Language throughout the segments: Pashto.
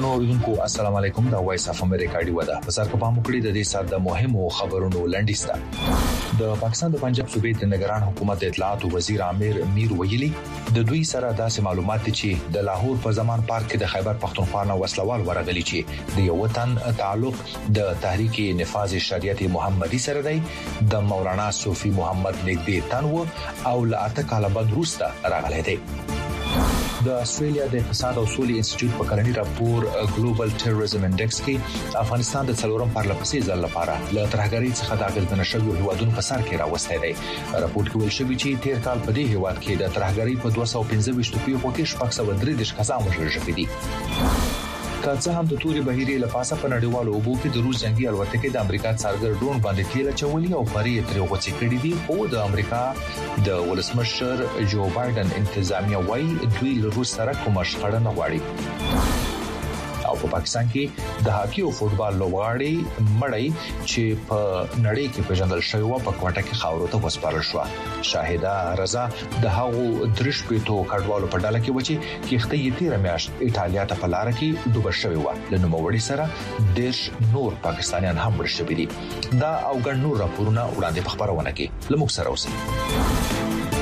درنو اوریدونکو السلام علیکم دا وایس اف امریکا دی ودا په سر په مکړی د دې سات د مهمو خبرونو لنډیستا د پاکستان د پنجاب صوبې د نگران حکومت اطلاعات وزیر عامر میر ویلي د دوی سره داسې معلومات چې د لاهور په زمان پارک کې د خیبر پختونخوا نه وسلوال ورغلي چې د یو وطن تعلق د تحریک نفاذ شریعت محمدي سره دی د مولانا صوفي محمد نګدي تنو او لاته کاله بعد روسته راغلی دی د استرالیا د اقتصاد او سولې انسټیټیوټ په کلنی راپور ګلوبل ټیرریزم انډیکس کې افغانستان د څلورم پرلپسې ځل لپاره له ترهګرۍ څخه د اغیزمن شویو هیوادونو په سر کې راوستي دی. راپور کې ویل شوی چې تیر کال په دې هیواد کې د ترهګرۍ په 225 پیښو کې شپږ سوه درې دیرش کسان وژل شوي دي. که څه هم د توري بهيري لپاسه په نړیوالو اوبو کې د روس جنگي الوتکې د امریکا څارګر ډرون باندې تیل چولې او پرې ترې غوڅې کړې دي او د امریکا د ولسمشر جو بایدن انتظامیه وايي دوی له روس سره کومه شخړه نه غواړي. او په پاکستان کې د هاکی او فوتبال لوبغاړي مړی چې په نړۍ کې پیژندل شوی و په کوټه کې خاورو ته وسپارل شو. شاهده رضا د هغو درش پیټو کډوالو په ډله کې و چې کښته یې تیر میاشت ایټالیا ته په لار کې ډوب شوی و. له نوموړي سره دیش نور پاکستانیان هم مړ شوي دي. دا او ګڼ نور راپورونه وړاندې په خبرونه کې لموږ سره اوسئ.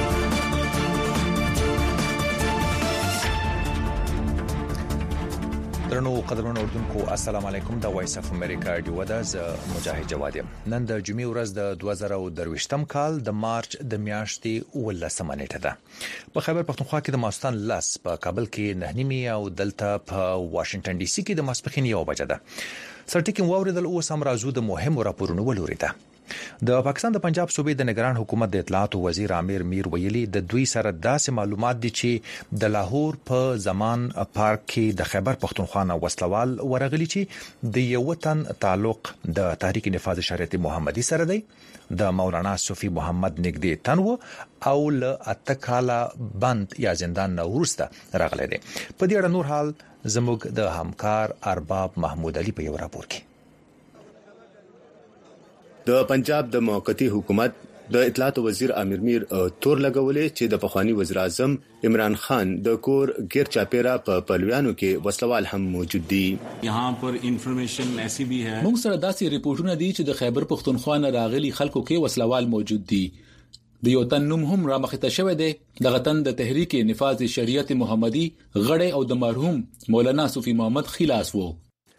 درنو قدرمنو اوردونکو السلام علیکم دا وایس اف امریکا دی ودا ز مجاهد جواد نن د جمعې ورځ د 2023م کال د مارچ د میاشتې 19 نیټه ده. په خیبر پختونخوا کې د ماستان لاس په کابل کې 9 او دلته په واشنگټن ډي سي کې د ماسپخین 1 بجه ده. سرټیکم واوریدل اوس هم راځو د مهمو راپورونو ولوریده. د پاکستان د پنجاب صوبې د نگران حکومت د اطلاعات وزیر عامر میر ویلي د دوی سره داسې معلومات دي چې د لاهور په زمان پارک کې د خیبر پختونخوا نه وسلوال ورغلي چې د یو وطن تعلق د تحریک نفاذ شریعت محمدي سره دی د مولانا صوفي محمد نګدي تنو او له اتکاله بند یا زندان نه ورسته راغلي دي. په دې اړه نور حال زموږ د همکار ارباب محمود علي په یو راپور کې. د پنجاب د موقتی حکومت د اطلاعات وزیر عامر میر تور لګولې چې د پخوانی وزیر اعظم عمران خان د کور غیر چاپیرا په پلویانو کې وسلوال هم موجود دي. یہاں پر انفارمیشن ایسی بھی ہے موږ سره داسې ریپورتونه دي چې د خیبر پختونخوا نه راغلي خلکو کې وسلوال موجود دي. د یو تن نوم هم را مخته شوی دی د غتن د تحریک نفاذ شریعت محمدي غړی او د مرحوم مولانا صوفي محمد خلاص وو.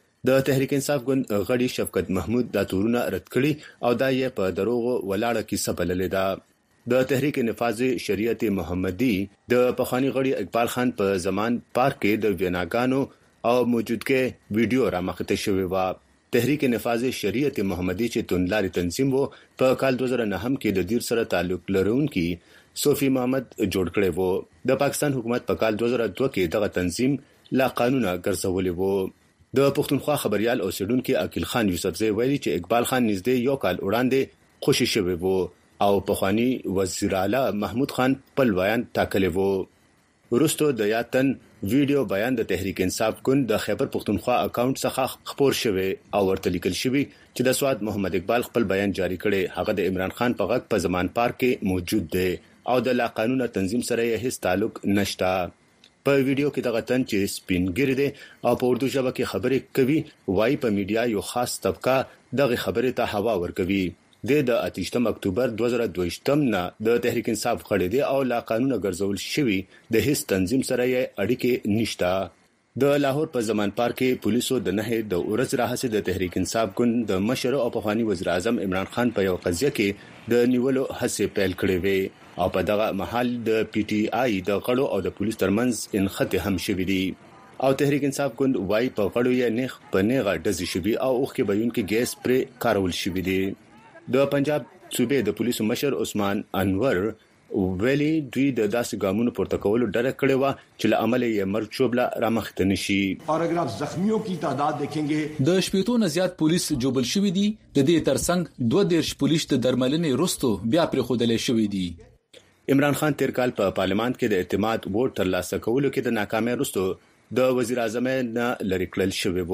د تحریک انصاف ګوند غړي شفقت محمود د تورونه رد کړي او دا یې په دروغ ولاړه کې سبللې ده. د تحریک نفاذ شریعت محمدي د پخوانی غړي اقبال خان په زمان پارک کې د ویناګانو او موجودګي ویډیو را مخته شوی و. تحریک نفاذ شریعت محمدي چې تونلاري تنظیم وو په کال 2009 کې د دیر سره تعلق لرونکي صوفي محمد جوړ کړی وو. د پاکستان حکومت په کال 2002 کې دغه تنظیم لا قانونا ګرځولې وو. د پختونخوا خبريال او سیډونکو عقیل خان یوسفزی ویلي چې اقبال خان نږدې یو کال وړاندې خوشی شوی وو او پخوانی وزیر اعلی محمود خان په بیان ټاکلی وو. ورستو د یاتن ویډیو بیان د تحریک انصاف ګوند د خیبر پختونخوا اکاونټ څخه خبر شوی او ورته لیکل شوی چې د سواد محمد اقبال خپل بیان جاری کړي. هغه د عمران خان په غږ په زمان پارک کې موجود دی او د لا قانونا تنظیم سره یې هیڅ تعلق نشته. په ویډیو کې دغه تن چې سپینګری دی او په اردو ژبه کې خبرې کوي وایي په میډیا یو خاص طبقه دغه خبرې ته هوا ورکوي. د 8 اکتوبر 2022 نه د تحریک انصاف غړي دی او لا قانون ګرځول شوی د هیڅ تنظیم سره یې اړیکې نشته. د لاهور په زمان پارک کې پولیسو د نه د ورځ راهسه د تحریک انصاف ګوند د مشر او پخوانی وزیر اعظم عمران خان په یو قضیه کې د نیولو هڅه پیل کړې وې او په دغه محل د پی ټی آی د غړو او د پولیس ترمنځ انخته هم شوې دي او تحریک انصاف ګوند وايي په غړو یې نخ په نیغه ډزې شوې او اوخ کې بیون کې ګیس پرې کارول شوې دي. د پنجاب صوبې د پولیسو مشر عثمان انور ویلي دوی د داسې ګامونو پورته کولو ډډه کړې و چې له عمل یې مرګ چوبله رامخته نشي. اور اگر آپ زخمیوں کی تعداد دیکھیں گے د شپېتو نه زیات پولیس جوبل شوی دي. د دې ترڅنګ 22 پولیس د درملنې رستو بیا پر خودلې شوی دي. عمران خان تیر کال په پارلمان کې د اعتماد ووټ ترلاسه کولو کې د ناکامۍ وروسته د وزیر اعظم نه لری کړل شوی وو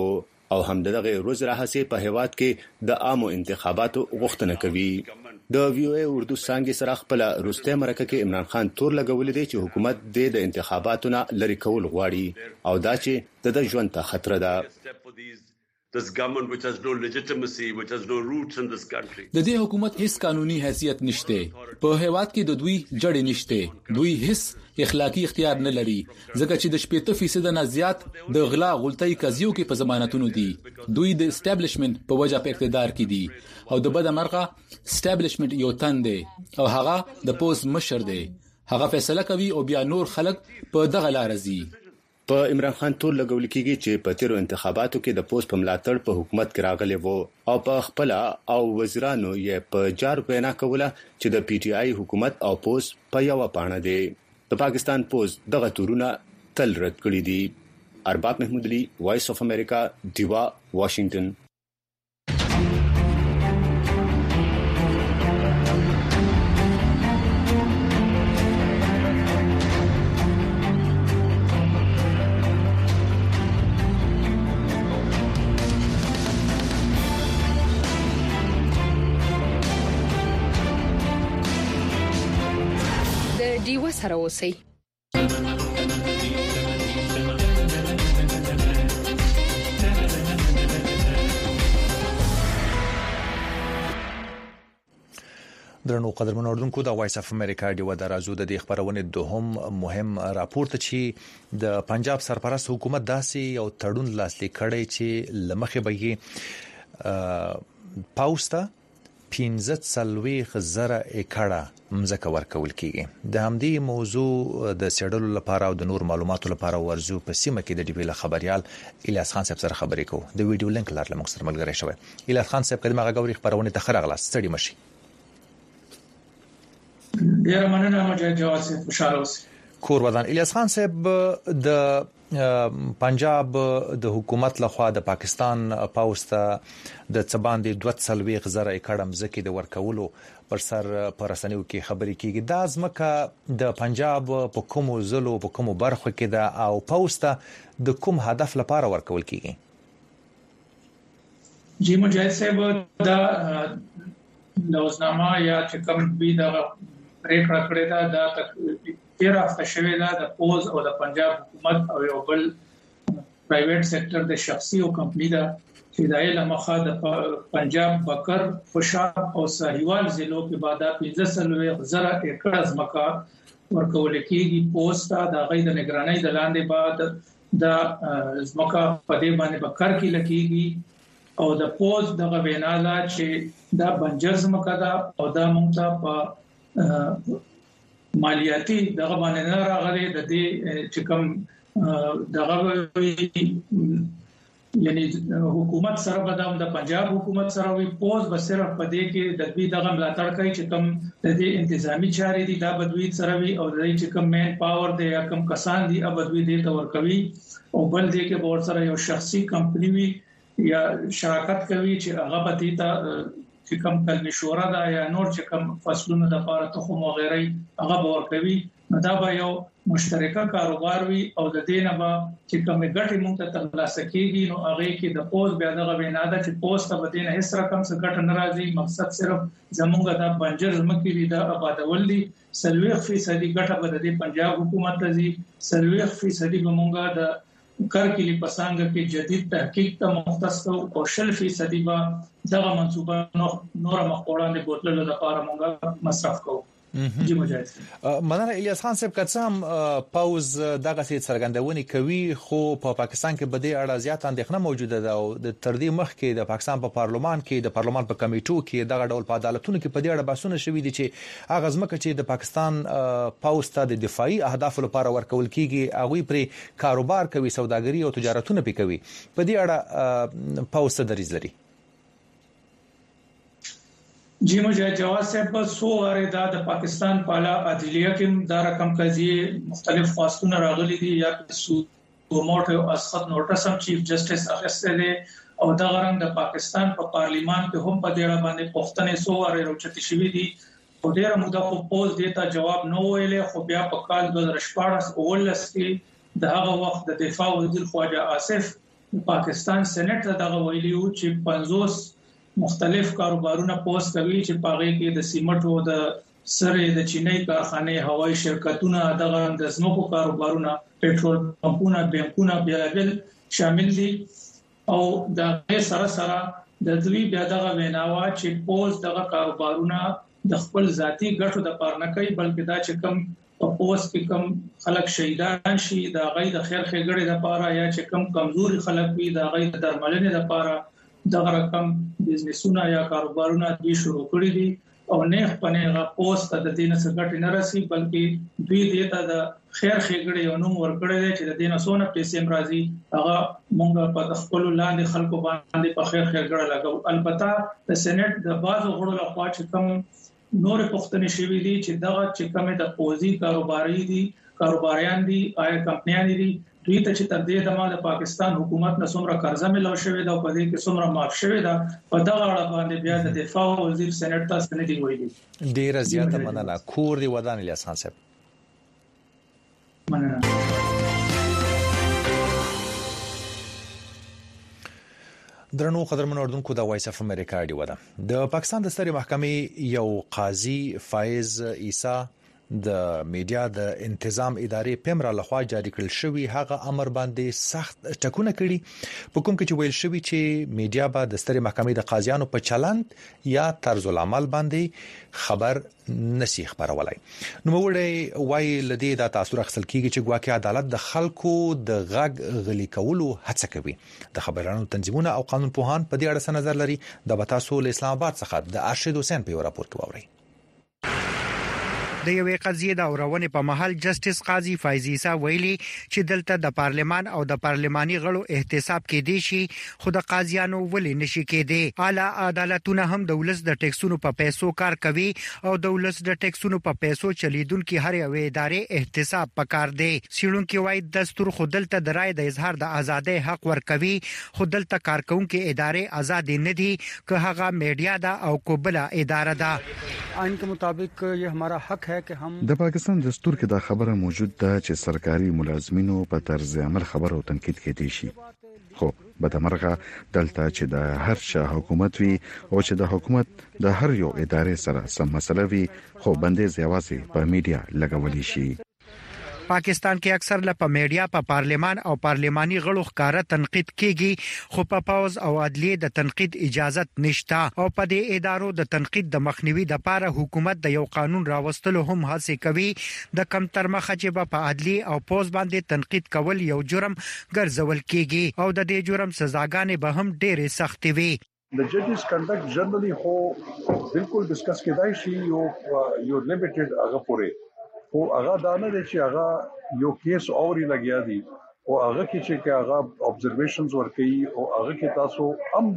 او هم دغه روز راهسي په هیواد کې د عامو انتخاباتو غوښتنه کوي. د وی او ای اردو څنګه سره خپل روسته مرکه کې عمران خان تور لګولې دی چې حکومت د انتخاباتو نه لری کول غواړي او دا چې د ژوند ته خطر ده. This government which has no legitimacy, which has no roots in this country. د دې حکومت هیڅ قانوني حیثیت نشته. په هیواد کې د دوی جړې نشته. دوی هیڅ اخلاقی اختیار نه لري ځکه چې د 80% نه زیات د غلا غلطۍ قضیو کې په ضمانتونو دي. دوی د اسټابلیشمنت په وجه په اقتدار کې دي او د بده مرغه اسټابلیشمنت یو تن دی او هغه د پوز مشر دی. هغه فیصله کوي او بیا نور خلک په دغه لار ځي. په عمران خان تور لګول کېږي چې په تیرو انتخاباتو کې د پوز په ملاتړ په حکومت کې راغلي وو او په خپل او وزیرانو یې په جار وینا کوله چې د پی ټی آی حکومت او پوز په یو پاڼه دی. د پاکستان پوز دغه تورونه تل رد کړی دي. ارباب محمود علي، وایس اف امریکا، دیوا، واشنگټن. دیو سره اوسئ. درنو قدرمنو اوردونکو د وایس اف امریکا ډیو د رازو د خبرونه دوهم مهم راپورته چې د پنجاب سرپرست حکومت داسې یو تړون لاسلیک کړی چې لمخه به پاوستا 15,000 ایکړه مځکه ورکول کیږي. د همدې موضوع د سیډلو لپاره او د نور معلوماتو لپاره ورزو په سیمه کې د ډی وی ل خبريال الیاس خان صاحب سره خبرې کوو. د ویډیو لینک لاره موږ سره ملګری شوی. الیاس خان صاحب کله ما غوړي خبرونه ته خرغلاس ستړي مشي. ډیر مننه مجاهد جواد صاحب، خوشاله اوسئ. کور ودان. الیاس خان صاحب د پنجاب د حکومت لخوا د پاکستان پاوسته د څباندې 2,000 ایکړه مځکه د ورکولو پر سر پر رسنیو کې خبرې کیږي. دا ځمکه د پنجاب په کومو ضلعو په کومو برخو کې ده او پاوسته د کوم هدف لپاره ورکول کیږي؟ جی مجاهد صاحب دا لوزنامه یا چې کوم به دا پریکړه کړې ده دا تیر هفته شوې ده د پوز او د پنجاب حکومت او یو بل پرایویټ سېکټر د شخصي او کمپنی دا چې د علم مخه د پنجاب بکر خوشاب او ساحیوال ضلعو کې بعد 15,000 ایکړه ځمکه ورکول کېږي. پوز ته د غي د نگرانۍ د لاندې بعد د ځمکه په دې باندې بکر کې لکېږي او د پوز د غویناله چې دا بنجر ځمکه ده او دا مونږ ته په مالیاتي دغه باندې نه راغلي. د دې چې کوم دغه یعنی حکومت سره بدام د پنجاب حکومت سره وی پوز به صرف په دې کې د دوی دغه ملاتړ کوي چې کوم د دې انتظامی چارې دي دا بدوی سره وی او د دې چې کوم مین پاور دی یا کوم کسان دي اب دوی دې تور کوي او بل دې کې ور سره یو شخصي کمپنی وی یا شراکت کوي چې هغه به دې ته چې کوم کلمې شورا دا یا نور چې کوم فصلونه د لپاره تخم او غیره هغه باور کوي دا به یو مشترکه کاروبار وي او د دې نه به چې کوم ګټه مونږ ته ترلاسه کیږي نو هغه کې د پوز بیا دغه وینا ده چې پوز ته به دې نه هیڅ رقم څه ګټه ناراضي. مقصد صرف زمونږ د بنجر زمکې دي د آبادول دي. 30% ګټه به د پنجاب حکومت ته دي. 30% به مونږه د کرکلی پسانګ کې جدید تحقیق ته مختص او 60% به دغه منصوبه نور مخوړاندې بوتلو لپاره مونږه مصرف کوو. جی مجاهد. مننه الیاس خان صاحب. کڅام پاوز دغه سي څرګندونې کوي خو په پاکستان کې بده اړه زیات اندېښنه موجوده ده او د تردي مخ کې د پاکستان په پارلمان کې د پارلمان په کمیټو کې دغه ډول په عدالتونو کې په دې اړه بحثونه شوي دي چې هغه ځمکه چې د پاکستان پاوز ته د دفاعي اهدافو لپاره ورکول کیږي هغه پر کاروبار کوي، سوداګري او تجارتونه پې کوي. په دې اړه پاوز ته دریځ لري؟ جی مجاهد جواد صاحب سو غره د پاکستان پالا عدلیه کې دا رقم قضیه مختلف خواستونه راغلي دي یا سو موټو اسقط نوټس هم چیف جسټس اخیستل او دا غرنګ د پاکستان په پارلیمان کې هم په دې اړه باندې پښتنې سو غره روچتي شوې دي او ډیره موده خو پوز دیتا جواب نه ویلې خو بیا په کال 2014 کې د هغه وخت د دفاع وزیر خواجه آصف پاکستان سېنات دغه ویلیو چې 50 مختلف کاروبارونه پوسټ کوي چې پاغه کې د سیمټو د سره د چینای کارخانه هوایي شرکتونه دغه د سمکو کاروبارونه پېټرول پمپونه بانکونه بیل شامل دي او د سره د دوی بیا دغه ویناوا چې پوز دغه کاروبارونه د خپل ذاتی ګټو د پاره نه کوي بلکې دا چې کم په پوز کې کم خلک شهیدان شي د غي د خیر خېګړې د پاره یا چې کم کمزوري خلک وي د غي د درملنې د پاره دغه رقم بزنسونه یا کاروبارونه دوی شروع کړی دي او نه پنهغه پوسټ د دینه څخه نه راسي بلکې دوی دیتا د خیر خېګړې او نوم ورکړی چې د دینه سونه پیسې مرضی هغه مونږ په خپل لاندې خلکو باندې په خیر خېګړه لګو البته د سېنات د بازو غړو لخوا چې کوم نور پښتني شوی دي چې دغه چې کومه د پوزي کاروباریان دي آیا کمپنیان دي دوی ته چې تر دې دمه د پاکستان حکومت نه څومره قرضه ملو شوی دا په دې کې څومره معاف شوی دا په دغه اړه باندې بیا د دفاع وزیر سېنات تاسو نه دی ویلي ډیر زیاته مننه کور دی ودان الیاس خان صاحب مننه درنو قدرمن اردوونکو د وایس اف امریکا دی ودا د پاکستان د سترې محکمې یو قاضي فایز عیسی د میډیا د انتظام ادارې پمرا لخوا جاری کړل شوی هغه امر باندې سخت ټکونه کړي په کوم کې چې ویل شوی چې میډیا به د سترې محکمې د قاضیانو په چلند یا طرز العمل باندې خبر نسی خبرولای نو وړي وای لدی د تاثیر خپل کیږي چې ګواکې عدالت د خلکو د غږ غلي کولو هڅه کوي د خبرانو تنظیمونه او قانون پوهان په دې اړه نظر لري د بتاسو اسلام آباد څخه د ارشد حسین په راپور کې ووري د یوې قضیې د اورونې په محل جسټیس قاضي فایز عیسی ویلي چې دلته د پارلمان او د پارلماني غړو احتساب کې دي شي خو د قاضیانو ولې نشي کېدی اعلی عدالتونه هم د ولس د ټیکسونو په پیسو کار کوي او د ولس د ټیکسونو په پیسو چلیدونکو هر یو ادارې احتساب پکار دی سیړونکو وایي دستور خو دلته د رائے د اظهار د ازادۍ حق ورکوي خو دلته کارکونکو ادارې آزاد نه دي که هغه میډیا ده او کوبله اداره ده آئین के मुताबिक ये हमारा हक है कि हम د پاکستان دستور کې دا خبره موجود ده چې سرکاري ملازمینو په طرز عمل خبرو تنقید کېدی شي خو بدمرغه دلته چې د هر چا حکومت وي او چې د حکومت د هر یو ادارې سره سم مسله وي خو بندیز یوازې په میډیا لګولې شي پاکستان کې اکثر په میډیا په پارلمان او پارلماني غړو ښکارا تنقید کیږي خو په پاوز او عدلیه د تنقید اجازه نشته او په دې ادارو د تنقید د مخنیوي د لپاره حکومت د یو قانون راوستلو هم هڅه کوي د کم تر مخه چې په عدلیه او پوز باندې تنقید کول یو جرم ګرځول کیږي او د دې جرم سزاګانې به هم ډېرې سخت وي The judges conduct generally ho بالکل ډسکس کېدای شي یو لیمیټډ هغه پوره او هغه دانه دي چې هغه یو کیس اوري لګیا دي او هغه کې چې هغه observations ورکي او هغه کې تاسو هم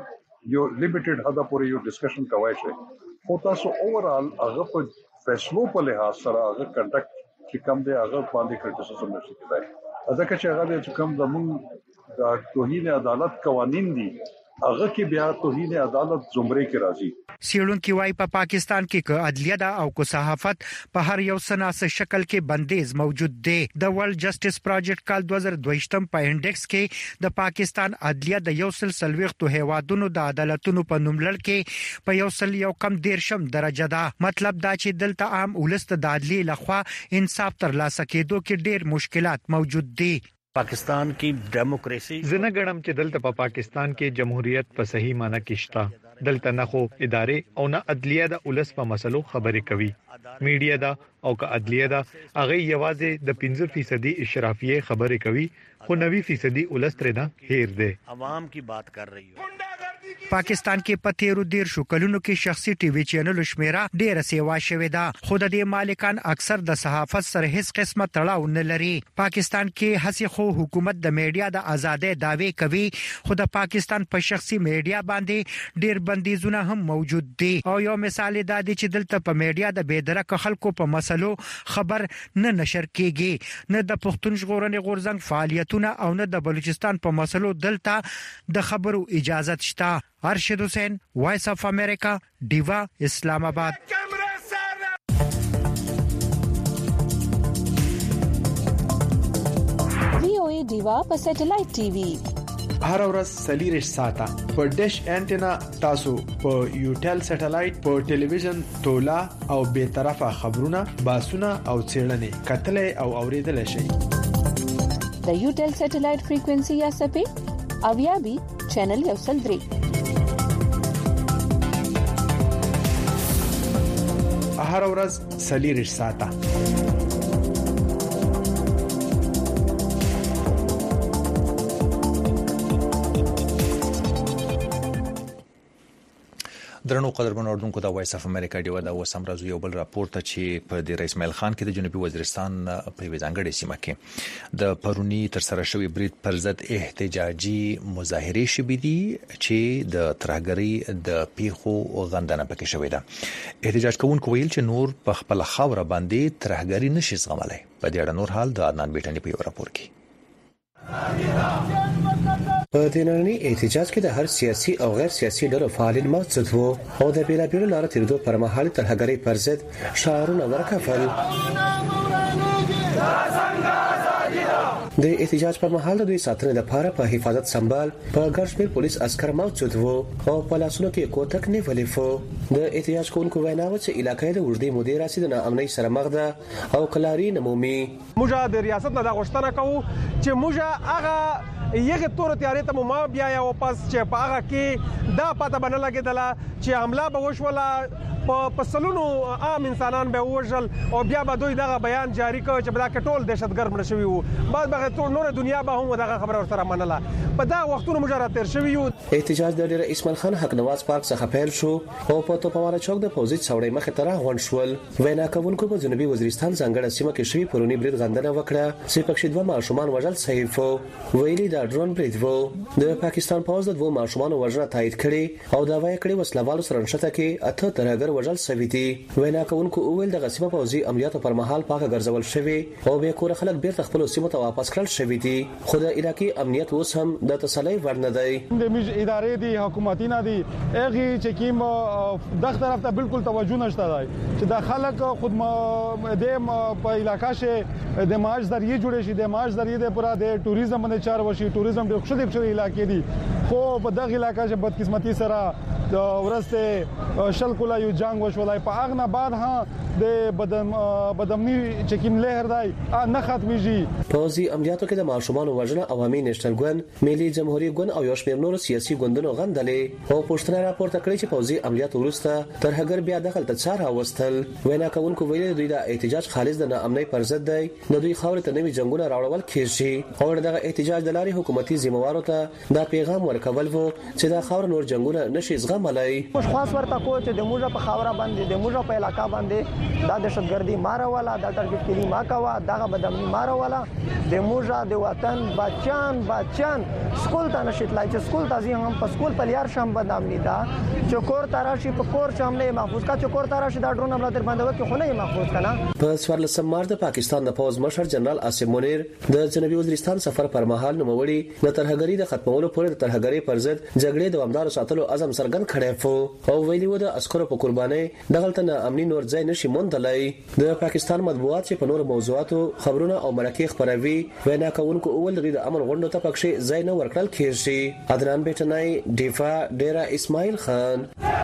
یو لیمیټډ هدا پورې یو ډسکشن کوي شي خو تاسو اوورال هغه په فیصلو په لحاظ سره هغه کنډکټ چې کوم دی هغه باندې کریټیسیزم نشي کېدای ځکه چې هغه چې کوم د موږ د توهین عدالت قوانين دي هغه کې بیا توهین عدالت زمره کې راځي سیړونکو وايي په پاکستان کې ک عدلیه ده او کو صحافت په هر یو سناسه شکل کې بندیز موجود دی د ورلد جسټیس پروجیکټ کال 2022 په انډیکس کې د پاکستان عدلیه د یو سلسلويختو هیوادونو د عدالتونو په نوملړ کې په یو کم 13 درجه ده مطلب دا چې دلته عام ولست د عدلیه لخوا انصاف ترلاسه کېدو کې ډېر مشکلات موجود دي पाकिस्तान की डेमोक्रेसी زنه ګڼم چې دلته په پاکستان کې جمهوریت په صحیح معنی کې شته دلته نه خو ادارې او نه عدلیه د ولس په مسلو خبرې کوي میډیا دا او که عدلیه دا هغه یوازې د 15% اشرافیه خبرې کوي خو 90% ولس ترې نه هیر دي عوام کی بات کر رہی ہے پاکستان کې په 13 شکلونو کې شخصي ټي وي چینل شمیره ډیره سیوا شوې ده خو د دې مالکان اکثر د صحافت سره هیڅ قسمه تړاو نه لري پاکستان کې هسي خو حکومت د میډیا د ازادۍ داوی کوي خو د پاکستان په شخصي میډیا باندې ډیر بندیزونه هم موجود دي او یو مثال دا دی چې دلته په میډیا د بېدرک خلکو په مسلو خبر نه نشر کیږي نه د پښتون ژغورنې غورځنګ فعالیتونه او نه د بلوچستان په مسلو دلته د خبرو اجازه شته ارشد حسین وایس اف امریکا دیوا اسلام آباد VOA دیوا په سټلایټ ټي وي هر ورځ 40 ساعته په ډیش انټینا تاسو په یوټل سټلایټ په ټلویزیون تولا او به طرفه خبرونه باسونه او چیرنې کتلې او اوریدل شي د یوټل سټلایټ فریکوئنسي یا سپې او یا بي چینل یو سل 3 هر ورځ 40 ساعته درنو قدرمن اوردونکو د وایس اف امریکا ډیو د وسم راځو یو بل راپورټ چې په د رئیس اسماعیل خان کې د جنوبي وزیرستان په وزانګړې سیمه کې د پرونی تر سره شوی برید پر ضد احتجاجي مظاهره شوې دي چې د ترهګری د پیخو غندنه پکې شوې ده. احتجاج کوونکو ویل چې نور په خپل خاور باندې ترهګری نشي زغملای. په دې اړه نور حال د عدنان بیٹنی په یو راپور کې په دیناني احتجاج کې د هر سیاسي او غیر سیاسي ډلو فعالین موجود وو او د بیلابیلو لارو تیرېدو پر مهال ترهګری پر ضد شعارونه ورکفل. د احتجاج پر مهال د دوی ساتنې لپاره په حفاظت سمبال په ګرځبیر پولیس عسكر موجود وو او په لاسونو کې کوټک نیولې وو. د احتجاج کوونکو ویناوه چې علاقې د وړدي مدیر راسي د ناامنۍ سره مخ ده او کلاري نمومي. موږ د ریاست نه د غوښتنه کوو چې موږ هغه یغه تور تیارې ته ما بیا یا واپس چې په هغه کې دا پته بنه لګیدله چې حمله به وشوله په سلونو عام انسانان به وژل او بیا به دوی دغه بیان جاری کړ چې بدا کټول دهشتګرد مړ شوی وو. بعد به ټول نور دنیا به هم دغه خبره ورسره منله. په دا وختونو مجرد تیر شوی وو. احتجاج د رئیس اسماعیل خان حق نواز پارک څخه پیل شو او په توپواره چوک د پوزي څوړې مخه تر غون شول. وینا کوونکو په جنوبي وزیرستان څنګه سیمه کې شوی پرونی برید غندنه وکړه چې پکې دوه ماشومان وژل صحیح وو. ویلي دا ډرون برید وو. د پاکستان پوز د دوه ماشومان وژنه تایید کړي او دا وایي کړي وسلوالو سره نشته کې اته ترهګر وژل شوی دي. وینا کوونکو ویل د غسیمه پوزي عملیاتو پر مهال پاکه ګرځول شوی او به کور خلک بیرته خپل سیمه ته واپس کړل شوی دي. خو د علاقې امنیت اوس هم د تسلی وړ نه دی. د ادارې دي حکومتي نه دي اغه چې کیم دغه طرف ته بالکل توجه نشته دی چې د خلک خود د په علاقې شه د ماج ذریعہ جوړ شي. د ماج ذریعہ د پورا د ټوریزم باندې چار وشي. ټوریزم د خوشاله علاقې دي خو په دغه علاقې شه بدقسمتي سره د ورسته شل کولا یو جنگ وشولای په اغه بعد ها د بدمنی چکیم لهر دی نه ختميږي. پوزي عملیاتو کې د ماشومان وژنه عوامي نېشنل ګوند ملي جمهوریت ګوند او یو شمېر نور سیاسي ګوندونو غندلې او پښتنه راپورته کړې چې پوزي عملیاتو وروسته ترهګر بیا دخل ته څار اوستل. وینا کوونکو ویلي دوی د احتجاج خالص د ناامنۍ پر ضد دی. نو دوی خاور ته نوي جنگونه راوړل کېږي او دغه احتجاج د لاري حکومتي ذمہوارو ته دا پیغام ورکول وو چې دا خاور نور جنگونه نشي زغملای. خاص ورته کو چې د موږ په خاور باندې د موږ په علاقې باندې دا دهشتګردي مار والا دا ټارګټ کړي ما کوا دغه بدامني مار والا د موږ د وطن بچان سکول ته نشیتلای چې سکول ته هم په سکول په لیار شم بدامني دا چکور تراشي په کور شامله محفوظ کا چکور تراشي دا ډرون حمله در باندې وکي خو نه محفوظ کنا. په 14 مارچ د پاکستان د پوز مشر جنرال عاصم منیر د جنوبي وزیرستان سفر پر مهال نوموړي د ترهګری د ختمولو پورې د ترهګری پر ضد جګړې دوامدار ساتلو عزم څرګند کړی وو او ویلي و د عسکرو په قربانۍ دغلت نه امني نور ځای نشي موندلای. د پاکستان مطبوعات چې په نور موضوعاتو خبرونه او مرکه خبروي وینا کوونکو اول د امن غونډو ته پکښې ځای نه ورکړل کېږي. عدنان بیٹنای دیفا ډیرا اسماعیل خان.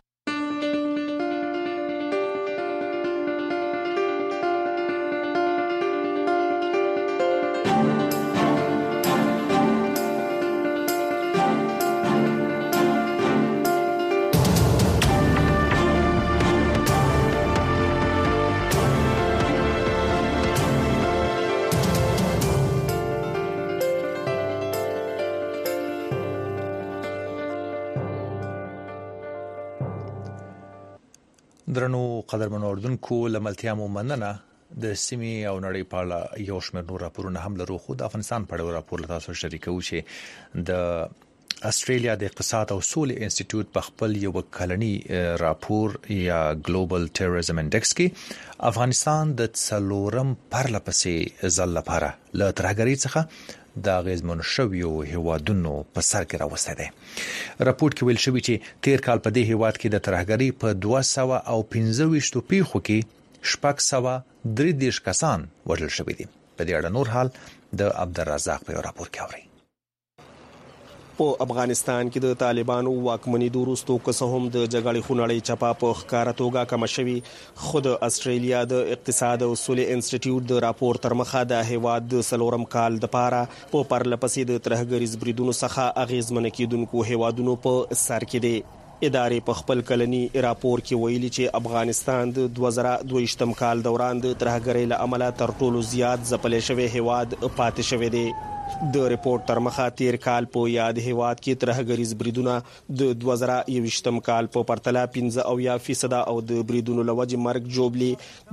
درنو قدرمن اوردونکو لملتیا مو مننه د سیمې او نړۍ په اړه یو شمېر نور راپورونه هم لرو. خو د افغانستان په اړه راپور تاسو شریکو چې د استرالیا د اقتصاد او سولې انسټیټیوټ په خپل یو کلنی راپور یا ګلوبل ټیرریزم انډیکس کې افغانستان د څلورم پرلپسې ځل لپاره له ترهګرۍ څخه د غیزمن شویو هیوادونو په سر کې راوسته دی. راپور کې ویل شوی چې تیر کال په دې هیواد کې د ترهګرۍ په 215 پیښو کې 633 کسان وژل شوي دي. په دې اړه نور حال د عبدالرزاق په راپور کې اوري. په افغانستان کې د طالبانو واکمنۍ وروسته که هم د جګړې خونړۍ چپا په ښکاره توګه کم شوي، خو د استرالیا د اقتصاد او سولې انسټیټیوټ د راپور تر مخه د هیواد د څلورم کال لپاره په پرلپسې د ترهګریز بریدونو څخه اغیزمن کېدونکو هیوادونو په سر کې دی. ادارې په خپل کلنی راپور کې ویلي چې افغانستان د 2022م کال دوران د ترهګرۍ له امله تر ټولو زیات ځپلې شوی هیواد پاتې شوی دی. د ریپورت تر مخه تیر کال په یاد هیواد کې ترهګریز بریدونه د 2021م کال په پرتله 15% او د بریدونو لوجې مرګ جوړلی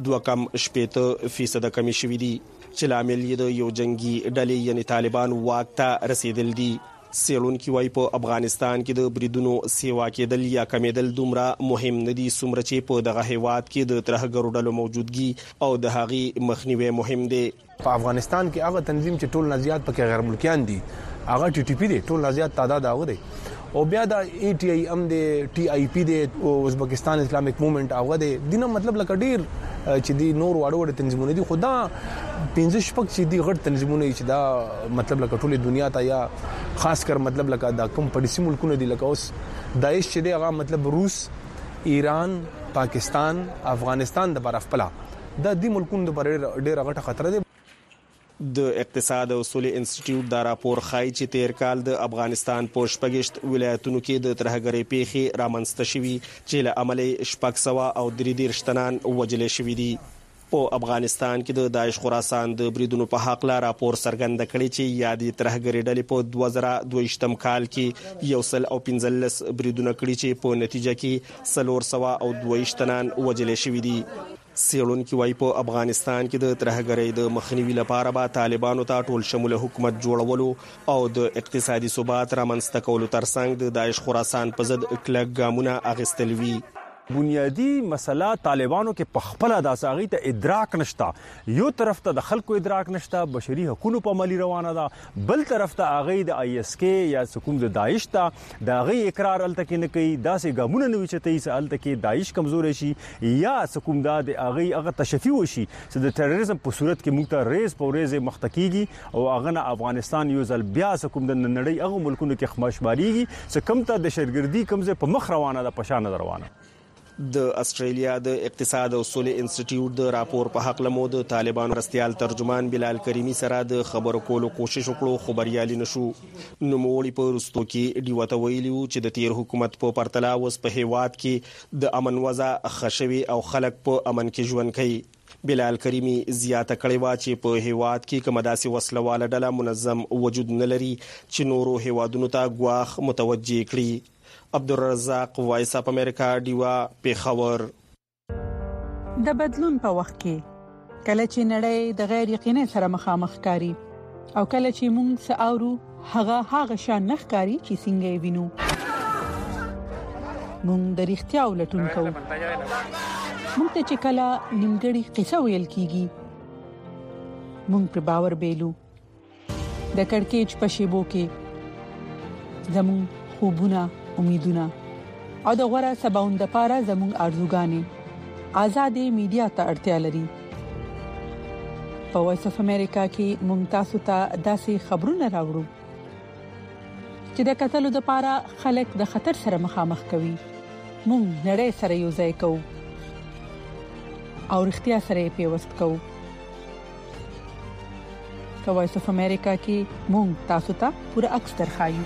2.8% کمی شوی دی، چې لامل یې د یو جنگي ډلې یعنی طالبان واک ته رسیدل دي. سیلونکي وايي په افغانستان کې د بریدونو سیوا کېدل یا کمیدل دومره مهم نه دي څومره چې په دغه هیواد کې د ترهګرو ډلو موجودګي او د هغې مخنیوي مهم دی. په افغانستان کې هغه تنظیم چې ټول نزيات پکې غیر ملکیان دي، هغه ټي ټي پی دي، ټول نزيات تعداد هغه دی، او بیا د ای ټي آی ام دی، ټي آی پی دی، او ازبکستان اسلامیک موومېنټ هغه دی. دینه مطلب لکه ډیر چې دی نور واړو تنظیمونه دي، خدا 15 شپږ چې دی غټ تنظیمونه چې دا مطلب لکه ټول دنیا ته یا خاص کر مطلب لکه دا کوم پړسي ملکونه دي لکه اوس داعش چې دی هغه مطلب روس، ایران، پاکستان، افغانستان د برف پلا د دې ملکونو د بر ډیر غټه خطر دی. د اقتصاد او سولې انسټیټیوټ دا راپور ښایي چې تیر کال د افغانستان په 6 ولایتونو کې د ترهګرۍ پیښې رامنځته شوي چې له امله 633 تنان وژل شوي دي. په افغانستان کې د داعش خراسان د بریدونو په حق لا راپور څرګند کړي چې یادې ترهګرۍ ډلې په 2022م کال کې 115 بریدونه کړي چې په نتیجه کې 422 تنان وژل شوي دي. سیلونکي وايي په افغانستان کې د ترهګرۍ د مخنیوي لپاره به طالبانو ته ټول شموله حکومت جوړولو او د اقتصادي ثبات رامنځته کولو ترڅنګ د داعش خراسان په ضد کلک ګامونه اخیستل وي. بنیادی مسله طالبانو کې په خپل د اساغي ته ادراک نشتا، یو طرف ته د خلکو ادراک نشتا، بشري حقوقو په عملی روانه ده، بل طرف ته اغه د آی اس کې یا حکومت د داعش ته د اغه اقرار الته کې نه کوي، داسې ګامونه نه وچتای سالته کې داعش کمزور شي یا حکومت د اغه تشفی وشي چې د تروریزم په صورت کې موږ ته ریز په ریز مختکیږي او اغه افغانستان یو ځل بیا حکومت د نړۍ اغه ملکونو کې خماشباريږي چې کم ته د شرګردي کمزه په مخ روانه ده، پشانه روانه. د استرالیا د اقتصاد او سولې انسټیټیوټ د راپور په حق لمو د طالبانو رستيال ترجمان بلال کریمی سره د خبرو کولو کوشش وکړو، خو بریالي نشو. نوموړي په رستو کې ډیوته ویلو چې د تیر حکومت په پرتله اوس په هیواد کې د امن وضع خښوي او خلک په امن کې ژوند کوي. بلال کریمی زیاته کړې و چې په هیواد کې کومه داسې وسلواله ډله منظم وجود نه لري چې نورو هیوادونو ته غواخ متوجي کړي. عبدالرزاق، وایس اپ امریکا، دیوا، پیښور. د بدلون په وخت کې کله چې نړۍ د غیر یقیني سره مخامخ کاری او کله چې موږ ساورو هغه شان نخکاری چې څنګه وینو، موږ د اړتیا ولټون کوو. موږ ته چې کله نیمګړی قصه ویل کیږي، موږ په باور بیلو. د کڑکېچ په شیبو کې زموږ خوبونه، امیدونه او د غوړه سباوند لپاره زموږ ارزوګانې آزادې میډیا ته اړتیا لري. په وایس اف امریکا کې ممتاز ته داسې خبرونه راوړو چې د قتل لپاره خلک د خطر سره مخامخ کوي. موږ نړۍ سره یو ځای کوو او اړتیا سره پیوست کوو. په وایس اف امریکا کې موږ تاسو ته پوره عکس درخایو.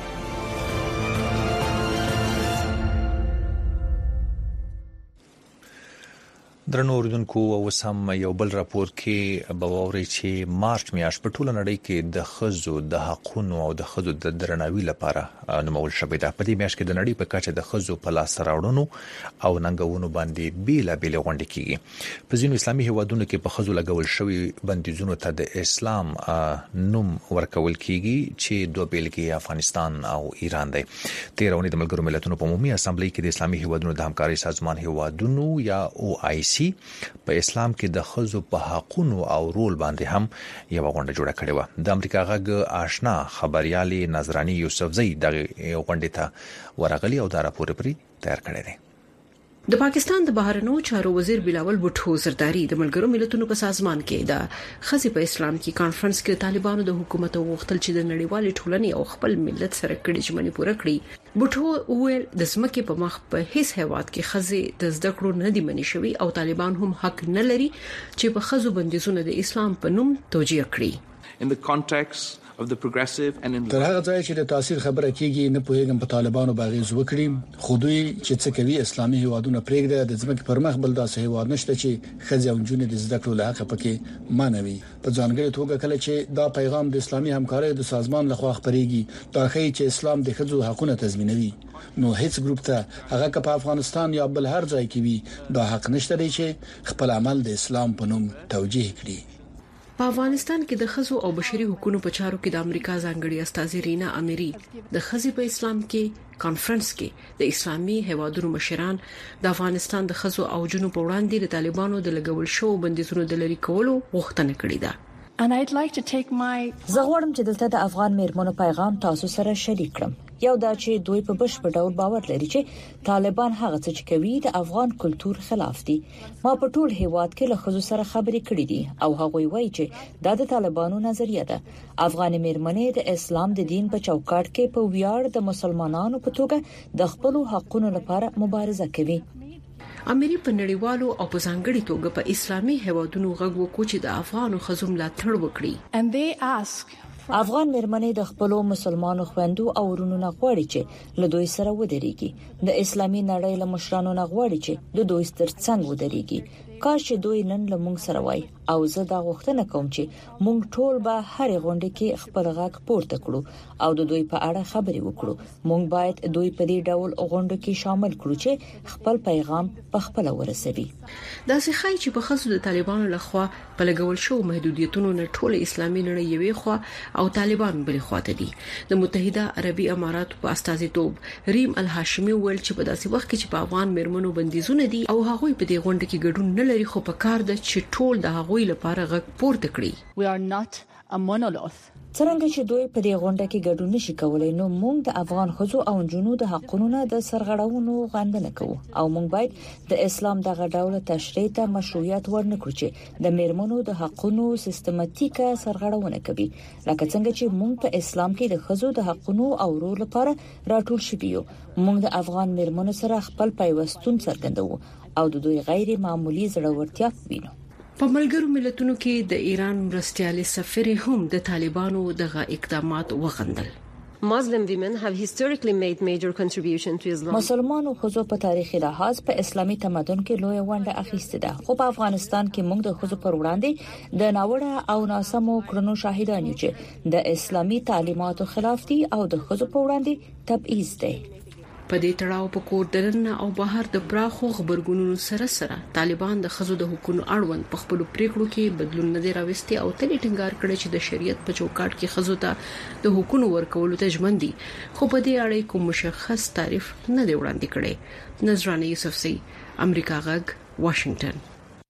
درنو اوریدونکو، او سم یو بل راپور کې بووري چې مارچ میاشت په ټوله نړۍ کې د خزو د حقوقو او د خزو د درناوي لپاره نومول شوې ده. په دې میاشت کې د نړۍ په کچه د خزو په لاس راوړنو او ننګونو باندې بیلابېل غونډې کیږي. په ځینو اسلامي هیوادونو کې په خزو لګول شوی بندیزونو ته د اسلام نوم ورکول کیږي چې دوه بیلګې افغانستان او ایران دي. 13 د ملګرو ملتونو په عمومي اسامبلې کې د اسلامي هیوادونو د همکارۍ سازمان هیوادونو یا OIC په اسلام کې د خزو په حقوقو او رول باندې هم یو غونډه جوړه کړې و. د امریکا غږ آشنا خبريالي نظرانی یوسفزئی دغه غونډه ته ورغلی او دا راپور پرې تیار کړی دی. د پاکستان د بهرنیو چارو وزیر بلاول بھټو زرداری د ملګرو ملتونو په سازمان کې د خزي په اسلام کې کانفرنس کې طالبانو د حکومت غوښتل چې د نړیوال ټولنې او خپل ملت سره کړي ژمنې پوره کړي. بھټو وویل د سمکه په مخ په هیڅ هیواد کې خزي د زده کړو نه دی منې شوی او طالبان هم حق نه لري چې په خزو بندیزونه د اسلام په نوم توجیه کړي. In the context of the progressive and تر هغه ځای چې د تاثیر خبره کیږي نه پوهیږم په طالبانو باغیز وکړي خو دوی چې څه کوي اسلامي هیوادونه پرېږده د ځمکې پر مخ بل داسې هیواد نشته چې خځې او نجونې د زده کړو لپاره پکې مانوي. په ځانګړي توګه کله چې دا پیغام د اسلامي همکارۍ د سازمان لخوا خبريږي دا ښيي چې اسلام د خځو حقوقونه تضمینوي. نو هیڅ ګروپ ته هغه که په افغانستان یا بل هر ځای کې وي دا حق نشته چې خپل عمل د اسلام په نوم توجیه کړي. په افغانستان کې د خزو او بشري حقوقو په چارو کې د امریکا ځانګړي استاذ رینا اميري د خزي په اسلام کې کانفرنس کې د اسلامي هیوادونو مشران د افغانستان د خزو او جنو په وړاندې د طالبانو د لګول شو بندیزونو د لری کولو غوښتنه کړې ده. زه غواړم چې دلته د افغان میرمنو پیغام تاسو سره شریک کړم. یو دا چې دوی په بشپړ ډول باور لري چې طالبان هغه څه چې کوي د افغان کلچر خلاف دي. ما په ټول هیواد کې له خزو سره خبرې کړې دي او هغه وایي چې دا د طالبانو نظریه ده. افغان میرمنې د اسلام د دین په چوکاټ کې په ویاړ د مسلمانانو په توګه د خپل حقوقو لپاره مبارزه کوي. اميري په نړیوالو او په ځانګړي توګه په اسلامي هیوادونو غږ وکړ چې د افغانو خزو ملاتړ وکړي. افغان میرمنې د خپل مسلمانو خويندو او ورونو نه غواړي چې له دوی سره ودرېږي. د اسلامي نړۍ له مشرانو نه غواړي چې د دوی ترڅنګ ودرېږي. کاش چې دوی نن له موږ سره وای او زه دا غوښتنه کوم چې موږ ټول به هر غونډه کې خپل غږ پورته کړو او د دوی په اړه خبرې وکړو. موږ باید دوی په دې ډول غونډو کې شامل کړو چې خپل پیغام په خپل ورسوي. دا څه خای چې په خصوص د طالبانو لخوا په لګول شو محدودیتونو نه ټول اسلامي نړۍ یوې خوا او طالبان بل خواته دي. د متحده عربي اماراتو په استازیتوب ریم الهاشمي ویل چې په داسې وخت کې چې په افغان میرمنو بندیزونه دي او هغه په دې غونډه کې ګډون نه لري خو په کار ده چې ټول د هغوی لپاره غږ پورته کړي. We are not a monolith. څنګه چې دوی په دې غونډه کې ګډون نشي کولای نو موږ د افغان خزو او جنو د حقونو د سرغړونو غندنه کوو او موږ باید د اسلام دغه ډول تشریع ته مشروعیت ورنکړو چې د میرمنو د حقونو سیستماتیکه سرغړونه کوي. لکه څنګه چې موږ په اسلام کې د خزو د حقونو او ورو لپاره راټول شوی یو. موږ د افغان میرمنو سره خپل پیوستون څرګندوو او د دوی غیر معمولی زړورتیا وینو. په ملګرو ملتونو کې د ایران مرستيالي سفیر هم د طالبانو دغه اقدامات وغندل. Muslim women have historically made major contribution to Islam. مسلمانو خزو په تاریخي لحاظ په اسلامي تمدن کې لوی ونډه اخیسته ده. خو په افغانستان کې موږ د خزو پر وړاندې د ناوړه او ناسمو کړنو شاهدان یو چې د اسلامي تعلیماتو خلاف دي او د خزو په وړاندې تبعیض دي. په دې تړاو په کور دننه او بهر د پراخو خبرګونونو سره طالبان د خزو د حقوقو اړوند په خپل پریکړو کې بدلون نه دی راوستي او تل ټینګار کړی چې د شریعت په چوکاټ کې خزو ته د حقوقو ورکولو ته ژمن دي خو په دې اړه کوم مشخص تعریف نه دی وړاندې کړی. نذرانه یوسفزئی، امریکا غږ، واشنگټن.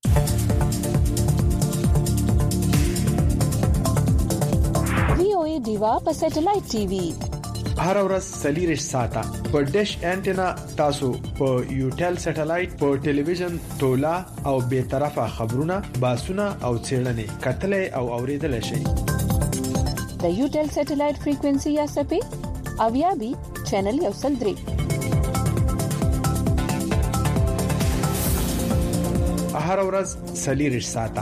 وی او ای دیوا په سټلایټ ټي وي هر ورځ 40 ساعته په ډیش انټینا تاسو په یوټل سټلایټ په ټلویزیون تولا او به طرفه خبرونه باسونه او چیرنې کتلې او اوریدل شي. د یوټل سټلایټ فریکوئنسي یا سپې اویا بي چینل یو سل درې هر ورځ 40 ساعته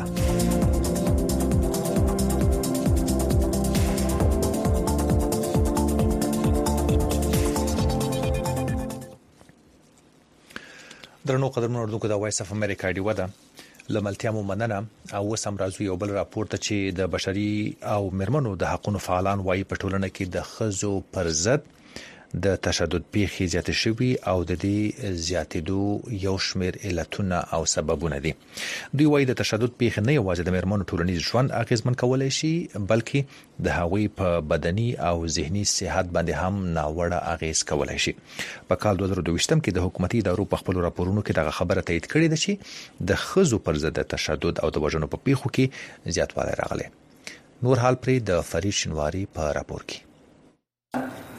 درنو قدرمنو اردوونکو د وایس اف امریکا دی ودا لملتیا مو مننه او وسم راځو یو بل راپور ته چې د بشري او مرمنو د حقوقو فعالان وایي په ټولنه کې د خزو پر ضد د تشدد پیښې زیات شوي او د دې زیاتېدو یو شمېر علتونه او سببونه دي. دوی وایي د تشدد پیښې نه یوازې د مرمنو ټولنیز ژوند اغیزمن کولای شي بلکې د هغوی په بدني او ذهني صحت باندې هم ناوړه اغیز کولای شي. په کال 2022 کې د حکومتي ادارو په خپل راپورونو کې دغه خبره تایید کړې ده چې د خزو پر ضد تشدد او د وژنو په پیښو کې زیاتوالی راغلی. نور حال پرې د فرید شنواری په راپور کې.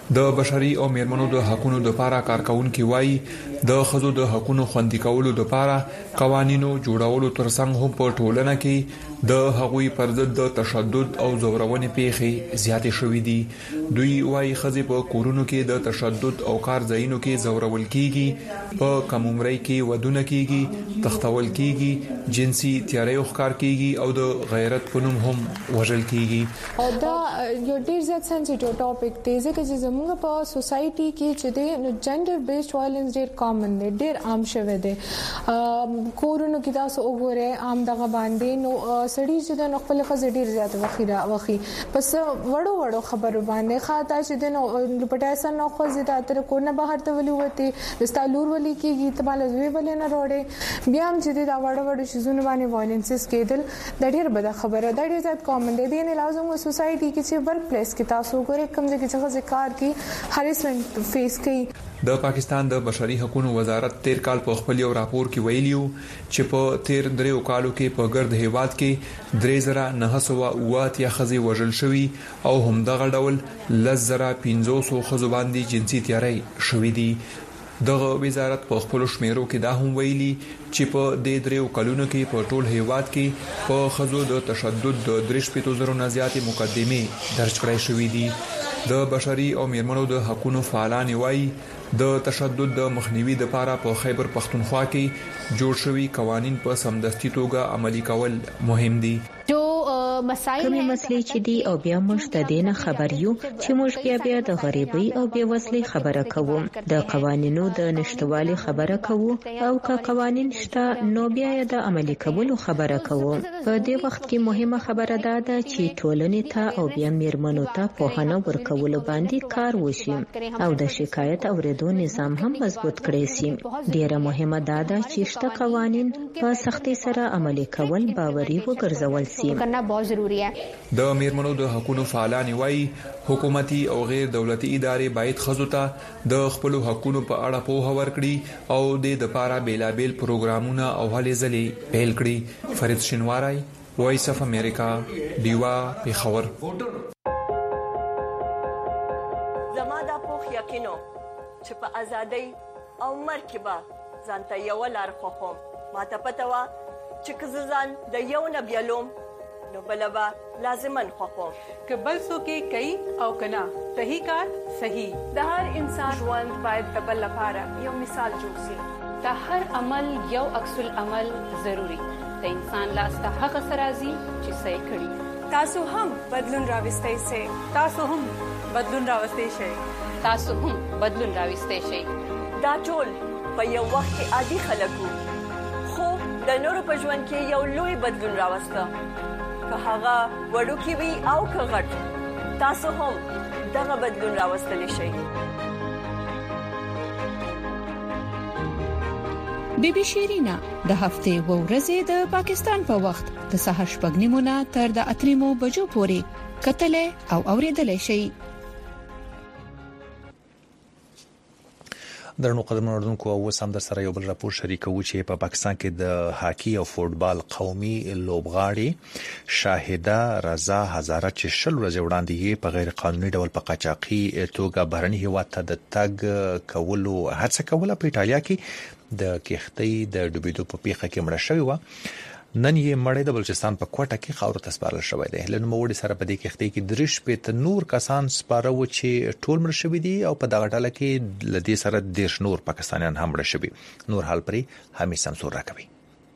د بشري او میرمنو د حقوقو لپاره کارکونکو وایي د خزو د حقوقو خوندي کولو لپاره قوانینو جوړولو ترڅنګ هم په ټولنه کې د هغوی پر ضد د تشدد او زورونې پیښې زیاتې شوې دي. دوی وایي خزې په کورونو کې د تشدد او کار ځایونو کې زورول کیږي، په کم عمرۍ کې ودونه کیږي، تختول کیږي، جنسي تیاری ښکار کیږي او د غیرت په نوم هم وژل کیږي. او دا یو ډیر زیات سنسټیو ټاپک دی ځکه چې موږ په سوسايټي کې چې د جندر بیسډ وایلنس ډیر کامن دی، ډیر عام شوی دی. کورونو کې تاسو وګورئ عام دغه باندې نو سړي چې د خپل خزه ډیر زیات وخی پس وړو خبرو باندې خاطا چې د پټایسن نو خو زیات تر کو نه بهر ته ولي وته د ستالور ولي کېږي ته مال زوی ولې نه وروړي بیا هم چې دا وړو شیزونه باندې وایلنسز کېدل د ډیر بده خبره د ډیر زیات کامن دی. نه لازم سوسايټي کې چې ورک پلیس کې تاسو وګورئ کوم ځای کې چې ذکر کی هریسمنت فیس کوي. د پاکستان د بشري حقوقو وزارت 13 کال په خپل یو راپور کې ویلیو چې په 13 کالو کې په ګرد هیواد کې 3908 خزي وژل شوی او همدغه ډول 1500 خزو باندې جنسي تیاری شوی دي. دغه وزارت په خپل شمیرو کې دا هم ویلي چې په دې 3 کلونو کې په ټول هیواد کې په خزو د تشدد د 3,000 نه زیاتې مقدمې درج کړای شوې دي. د بشري او میرمنو د حقوقو فعالان وایي د تشدد د مخنیوي لپاره په خیبر پختونخوا کې جوړ شوی قوانین په سمدستي توګه عملي کول مهم دي. کومې مسلې چې دی او بیا موږ د دینه خبر یو چې موږ بیا د غریبۍ او بیا وسلې خبره کوو، د قوانینو د نشټوالي خبره کوو او که قوانین شته نو بیا د عملي کولو خبره کوو. په دې وخت کې مهمه خبره ده چې ټولنې ته او بیا میرمنو ته پوهنه ورکول باندې کار وشي او د شکایت اوریدو نظام هم مضبوط کړي شي. ډیره مهمه ده چې شته قوانین په سختي سره عملي کول باوري وګرځول شي. د میرمنو د حقوقو فعالان وایي حکومتي او غیر دولتي ادارې باید خزو ته د خپل حقوقو په اړه پوهه ورکړي او د لپاره بیلابل پروګرامونه او هلې ځلې پیل کړي. فرید شینواری، وایس اف امریکا، دیوا پیښور. زما د پوخ یقینو چې په ازادۍ او مرکبه ځانته یو لار خوخم ماته پته وا چې کززان د یو نه بیلوم نو بلبا لازمن خوخم که بل سو کې کوي او کنا صحیح کار صحیح. د هر انسان ژوند باید د بل لپاره یو مثال جوړ شي. د هر عمل یو عکس العمل ضروری. د انسان لاس ته هغه سرازي چې صحیح کړي. تاسو هم بدلون راوستئ شئ. تاسو هم بدلون راوستئ شئ. تاسو هم بدلون راوستئ شئ. دا ټول په یو وخت کې عادي خلکو خو د نورو په ژوند کې یو لوی بدلون راوسته. که هغه وړوکی وي او که غټ تاسو هم دغه بدلون راوستلی شئ. بیبي شیرینا د هفته و ورځې د پاکستان په وخت د سهار 8:30 تر د 3 بجو پورې کتلې او اوریدلې شي. درنو قدرمنو اوردونکو او سم در سره یو بل راپور شریکو چې په پاکستان کې د هاکی او فوتبال قومي لوبغاړي شاهده رضا هزاره چې شل ورځې وړاندې په غیر قانوني ډول په قاچاقي توګه بهرني هیواد ته د تګ کولو هڅه کوله په ایټالیا کې د کښتۍ د ډوبېدو په پیښه کې مړه شوې و. نن یې مړې د بلوچستان په کوټه کې خاور ته سپارل شوې ده. لنو موړي سره په دې کښتۍ کې درش په نور کسان سپاره و چې ټول مړ شوي دي او په دغه ډله کې لدې سره دیش نور پاکستانیان هم مړ شوي. نور حال پرې حمید سمسور راکوي.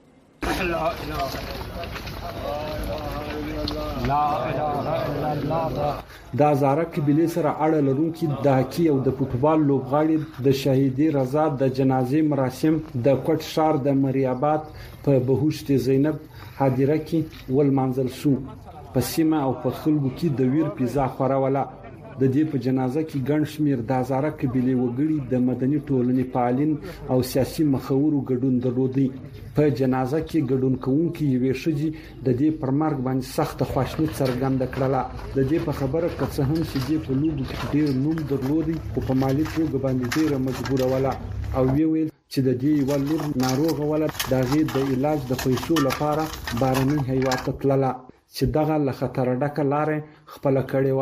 د هزاره قبیلې سره اړه لرونکي د هاکی او د فوتبال لوبغاړي د شهیدي رضا د جنازې مراسم د کوټ شهر د مریابات په بهشت زینب حاضره کې ول منزل شو. په سیمه او په خلکو کې د ویر پیزا خوراوله. د دې په جنازه کې ګڼ شمیر د هزاره قبیلې وګړي د مدني ټولنې فعالین او سیاسي مخورو ګډون درلودي. په جنازه کې ګډون کوونکي یوې ښځې د دې پر مرګ باندې سخت خواشیني څرګنده کړله. د دې په خبره که څه هم چې دې په لوبو کې ډېر نوم درلودي خو په مالی توګه باندې ډېره مجبوروله او ویل چې د دې یو لور ناروغه ولا د غي د علاج د پیسو لپاره بارني هیواد ته تلله چې دغه له خطر ډکه لارې خپل کړې و.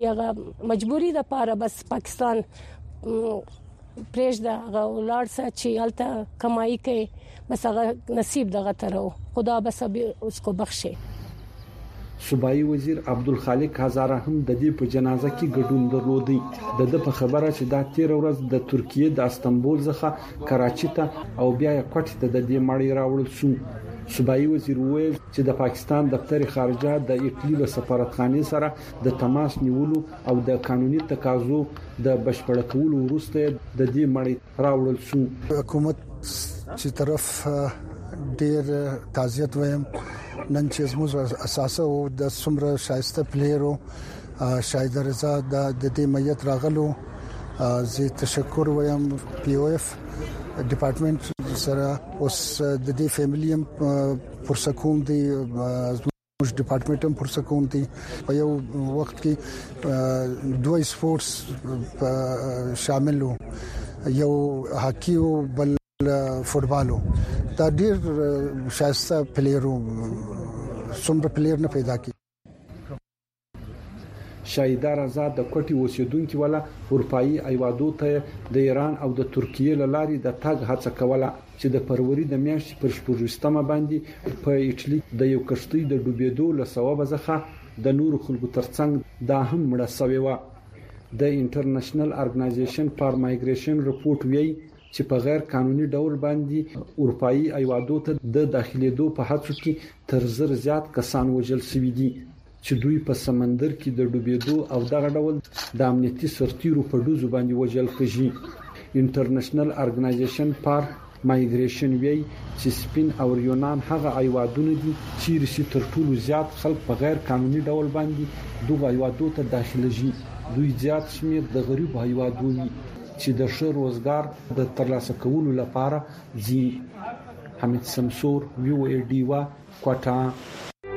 یغه مجبوری د پاره بس پاکستان پرېږده غوړ څه چې الته کمایي کوي بس هغه نصیب دغه ترو خدا بس اوس کو بخښي. صوبایي وزیر عبدالخالق هزاره هم د دې په جنازه کې ګډون درلودي. د په خبره چې دا 13 ورځ د ترکیه د استانبول څخه کراچي ته او بیا یې کوټ ته د دې مړی راوړل شو. صوبایي وزیر وویل چې د پاکستان دفتر خارجه د ایټالیا له سفارتخانې سره د تماس نیولو او د قانوني تقاضو د بشپړ کولو وروسته د دې مړی راوړل شو. حکومت چې طرف ډیر تعزیت ویم نن چې زموږ اساسه او د سمره شایسته پلیرو شاهد رضا د دې میت راغلو زه تشکر ویم پی او اف ډپارټمنټ سره اوس د دې فیملی پرسکون دي موږ ډپارټمنټ هم پرسکون دي په یو وخت کې دوه سپورتس شامل وو یو هاکی او بل فوټبالو دا ډیر شایسته پلیرو څومره پلیر نه پیدا کی. شاهد رضا د کوټي اوسیدونکو ولا اروپאי ایوادو ته د ایران او د ترکیه لاري د تاګ هڅه کوله چې د فروری د میاشتې پر 14مه باندې په ایټالیا د یو کشتۍ د ډوبېدو له سبب ځخه د نور خلکو ترڅنګ دا هم مړه شوی و. د انټرنیشنل ارګنایزیشن فار مایګریشن رپورت ویي چې په غیر قانوني ډول باندې اروپאי ایوادو ته د داخليدو په هڅو کې تر زر زیات کسان وژل شوي دي چې دوی په سمندر کې د ډوبېدو او دغه ډول د امنیتي سرتیرو په ډوزو باندې وژل کېږي. انټرنیشنل ارګنایزیشن فار مایګریشن وی چې سپین او یونان هغه ایوادونه دي چې رسي تر ټولو زیات خلک په غیر قانوني ډول باندې دغه ایوادو ته داخليږي. دوی زیات شمیر د غریب ایوادو چې د ښه روزګار د ترلاسه کولو لپاره ځي. حمید سمسور ویو ای ډی وا کوټا.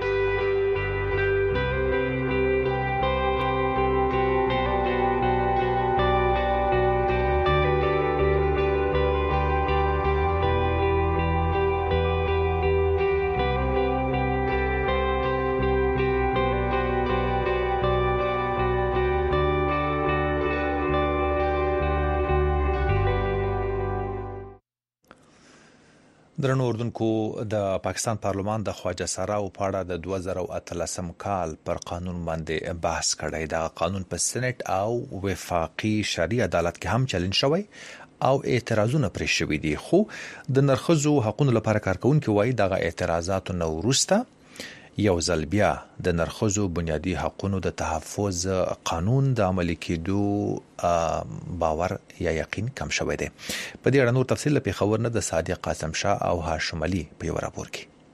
درنو اردوونکو د پاکستان پارلمان د خواجه سراو په اړه د 2013 کال پر قانون باندې بحث کړی. دا قانون په سېنات او وفاقي شرعي عدالت کې هم چیلنج شوی او اعتراضونه پرې شوي دي، خو د نرخصو حقوقو لپاره کارکونکو وایي دغه اعتراضات نو ورسته یو ځل بیا د نرخصو بنیادی حقوقو د تحفظ قانون د عملي کېدو باور یا یقین کم شوی دی. په دې اړه نور تفصیل په خبرنه د صادق قاسم شاه او هاشم علي په یو راپور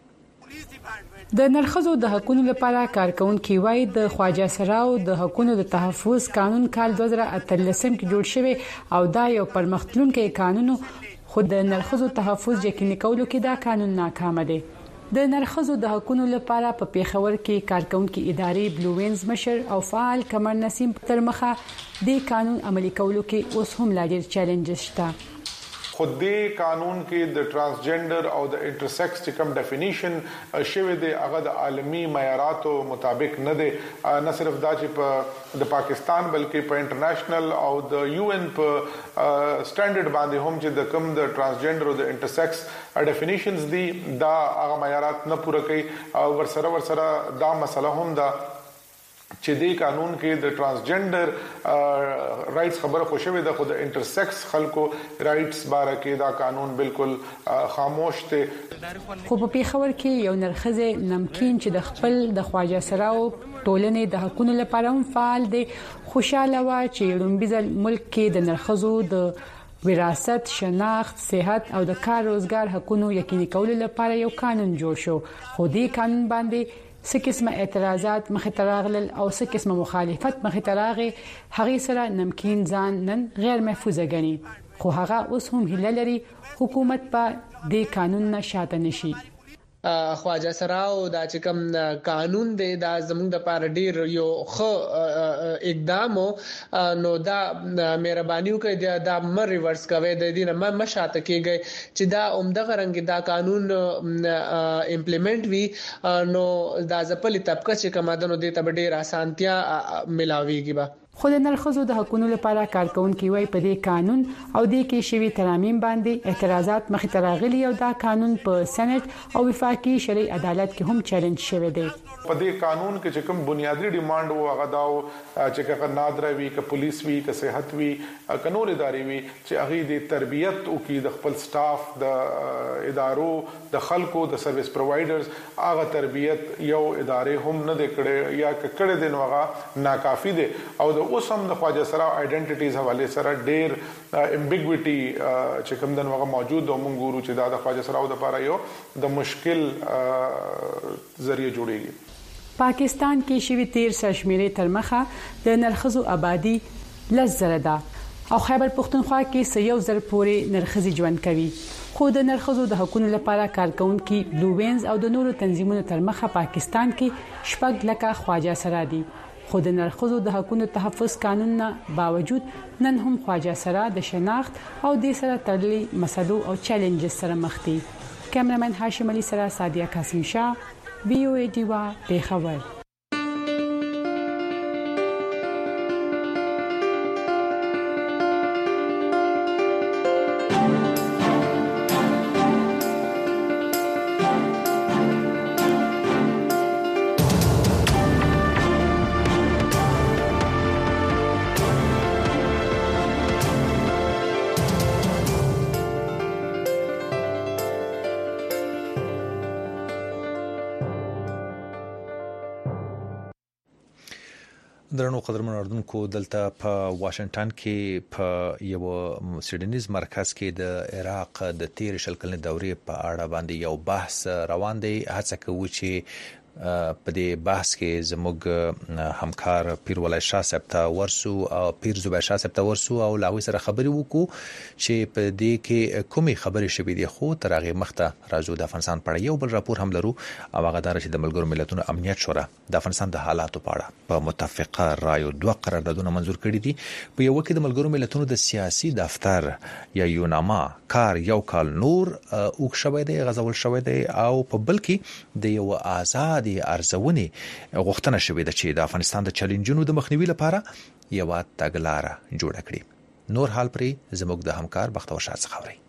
کې. د نرخصو د حقوقو لپاره کارکونکو وایي د خواجه سراو د حقوقو د تحفظ قانون کال 2013 کې جوړ شوی او دا یو پرمختلونکی قانون خو د نرخصو تحفظ یقیني کولو کې دا قانون ناکام دی. د نرخصو د حقوقو لپاره په پیښور کې کارکونکو ادارې بلووینز مشر او فعال کمر نسیم تر مخه د قانون عملي کولو کې اوس هم لا ډېر چیلنجز شته. خود دې قانون کې د ترانسجندر او د انټرسیکس چې کوم ډیفینیشن شوی دی هغه د عالمي معیاراتو مطابق نه دی، نه صرف دا چې په د پاکستان بلکې په انټرنیشنل او د یو ان په سټانډرډ باندې هم چې د کوم د ترانسجندر او د انټرسیکس ډیفینیشنز دي دا هغه معیارات نه پوره کوي. او ورسره دا مسله هم دا چې د قانون کې د ترانسجندر رائټس خبره خوشوي ده، خو د انټرسیکس خلکو رائټس باره کې دا قانون بالکل خاموش دی. خو په پیښور کې یو نرخصه نمکین چې د خپل د خواجه سراو ټولنې د حقوقو لپاره هم فعال دی خوشاله و چې لومبیزل ملک کې د نرخصو د وراثت، شناخت، صحت او د کار روزګار حقوقو یقیني کولو لپاره یو قانون جوړ شو. خو دې قانون باندې څه قسمه اعتراضات مخې ته راغلل او څه قسمه مخالفت مخې ته راغی. هغه سره نمکین ځان نن غیر محفوظه غني، خو هغه اوس هم هیله لري حکومت په دې قانون نه شاته نشي. خواجه سراو دا چې کوم قانون دی دا زموږ د پاره ډیر یو خو اقدام نو دا مهرباني وکړئ دا مر ریورس کوي د دې نه مشاته کېږي چې دا عمدغه رنګ دا قانون امپلیمنٹ وی نو دا ځپلې طبقه چې کومه د ته ډیر اسانتیا ملاويږي به خو د نرخصو د حقوقو لپاره کارکونکو وی په دې قانون او د کې شوی ترامیم باندې اعتراضات مخې ته راغلي او دا قانون په سېنات او وفاقي شرعي عدالت کې هم چیلنج شوی دی. په دې قانون کې چې کوم بنیادی ډیماند وو هغه دا چې که نادره وي که پولیس وي که صحت وي که نور ادارې وي چې هغه د تربيت او کې د خپل سټاف د ادارو د خلکو د سرویس پرووایډرز هغه تربيت یو ادارې هم نه د کړي یا کړي د نوغه ناکافي دي او د اوسم د خواجه سراو آیډنټیټیز حواله سره ډېر امبیګویټي چې کوم د نوغه موجود او مونږ ګورو چې دا د خواجه سراو د لپاره یو د مشکل ذریعہ جوړیږي. پاکستان کې شوی 13 سرشمیرې تر مخه د نرخصو آبادی لزر ده او خیبر پختونخوا کې سيو زر پورې نرخصي ژوند کوي خو د نرخصو د حقوقو لپاره کارکونکو بلو وینز او د نورو تنظیمونو تر مخه پاکستان کې شپږ لکه خواجه سرا دي خو د نرخصو د حقوقو تحفظ قانون نه باوجود نن هم خواجه سرا د شناخت او د سره تړلي مسلو او چیلنجز سره مخ دي. کیمرمن هاشم علي سره سادیا قاسم شاه VOA دیوا پیښور. درنو قدرمن اردوونکو دلته په واشنگټن کې په یو سیډنیز مرکز کې د عراق د 13 شلکلنې دورې په اړه باندې یو بحث روان دی. هڅه کوي چې په دې بحث کې زموږ همکار پیر ولای شاه صاحب ته ورسو او پیر زبیر شاه صاحب ته ورسو او لاوي سره خبري وکړو چې په دې کې کومي خبرې شوې دي خو تر هغه مخته راځو د افغانستان په اړه یو بل راپور هم لرو او هغه دا چې د ملګرو ملتونو امنیت شورا د افغانستان د حالاتو په اړه په متفقه رایو 2 قراردادونه منزور کړي دي. په یو کې د ملګرو ملتونو د سیاسي دفتر یا یوناما کار یو کال نور او شوی دی غزول شوی دی او په بل کې د یو آزاد د ارزونې غوښتنه شوې ده چې د افغانستان د چیلنجونو د مخنیوي لپاره یو تګلارې جوړه کړي. نور حال پرې زموږ د همکار بختور شاه څخه خبري.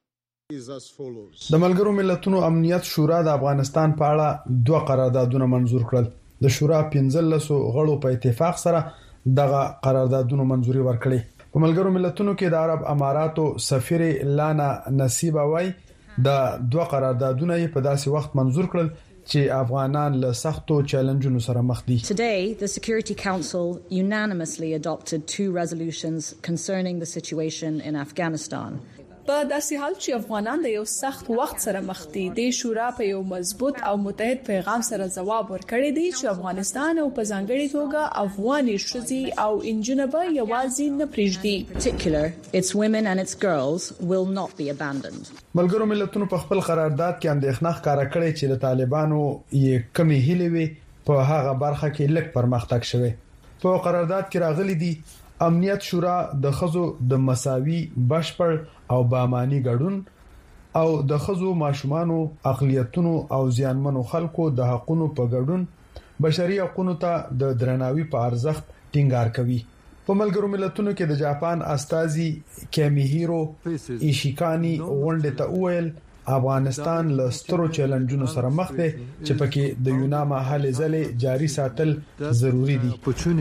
د ملګرو ملتونو امنیت شورا د افغانستان په اړه 2 قراردادونه منزور کړل. د شورا 15 غړو په اتفاق سره دغه قراردادونه منزوري ورکړي. په ملګرو ملتونو کې د عرب اماراتو سفیر لانا نصیبه وای د 2 قراردادونه په داسې وخت منزور کړل چې افغانان له سختو چیلنجونو سره مخ دي. Today, the Security Council unanimously adopted 2 resolutions concerning the situation in Afghanistan. په داسې حال چې افغانان د یو سخت وخت سره مخ دي د شورا په یو مضبوط او متحد پیغام سره ځواب ورکړی دی چې افغانستان او په ځانګړي توګه افغاني ښځې او انجونې به یوازې نه پریږدي. Particular, its women and its girls will not be abandoned. ملګرو ملتونو په خپل قرارداد کې اندېښنه ښکاره کړې چې د طالبانو یې کمی هلي وي په هغه برخه کې لږ پرمختګ شوی. په قرارداد کې راغلي دي امنیت شورا د خزو د مساوي بشپړ او بامانی ګډون او د خزو ماشومانو اقلیتونو او زیانمنو خلکو د حقوقو په ګډون بشري حقوقو ته د درناوي په ارزښت ټینګار کوي. په ملګرو ملتونو کې د جاپان استازي کیمیهیرو ایشیکانی غونډه ته ویل افغانستان له سترو چیلنجونو سره مخ دی چې پکې د یوناما هلې ځلې جاري ساتل ضروری دي.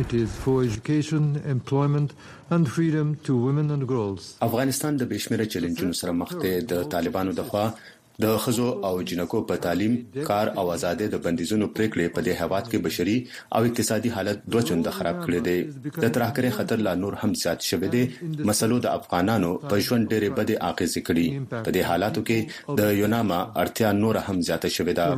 افغانستان د بشمیره چیلنجونو سره مخ دی. د طالبانو دغه د خزو او جنکو په تعلیم کار او ازادي د بندیزونو پریکړې په دې هواد کې بشري او اقتصادي حالت دوه چنده خراب کړي دي. د ترهګرۍ خطر لا نور هم زیات شوی دی. مسلو د افغانانو په ژوند ډېرې بدې اغیزې کړي. په دې حالاتو کې د یوناما اړتیا نور هم زیاته شوې ده.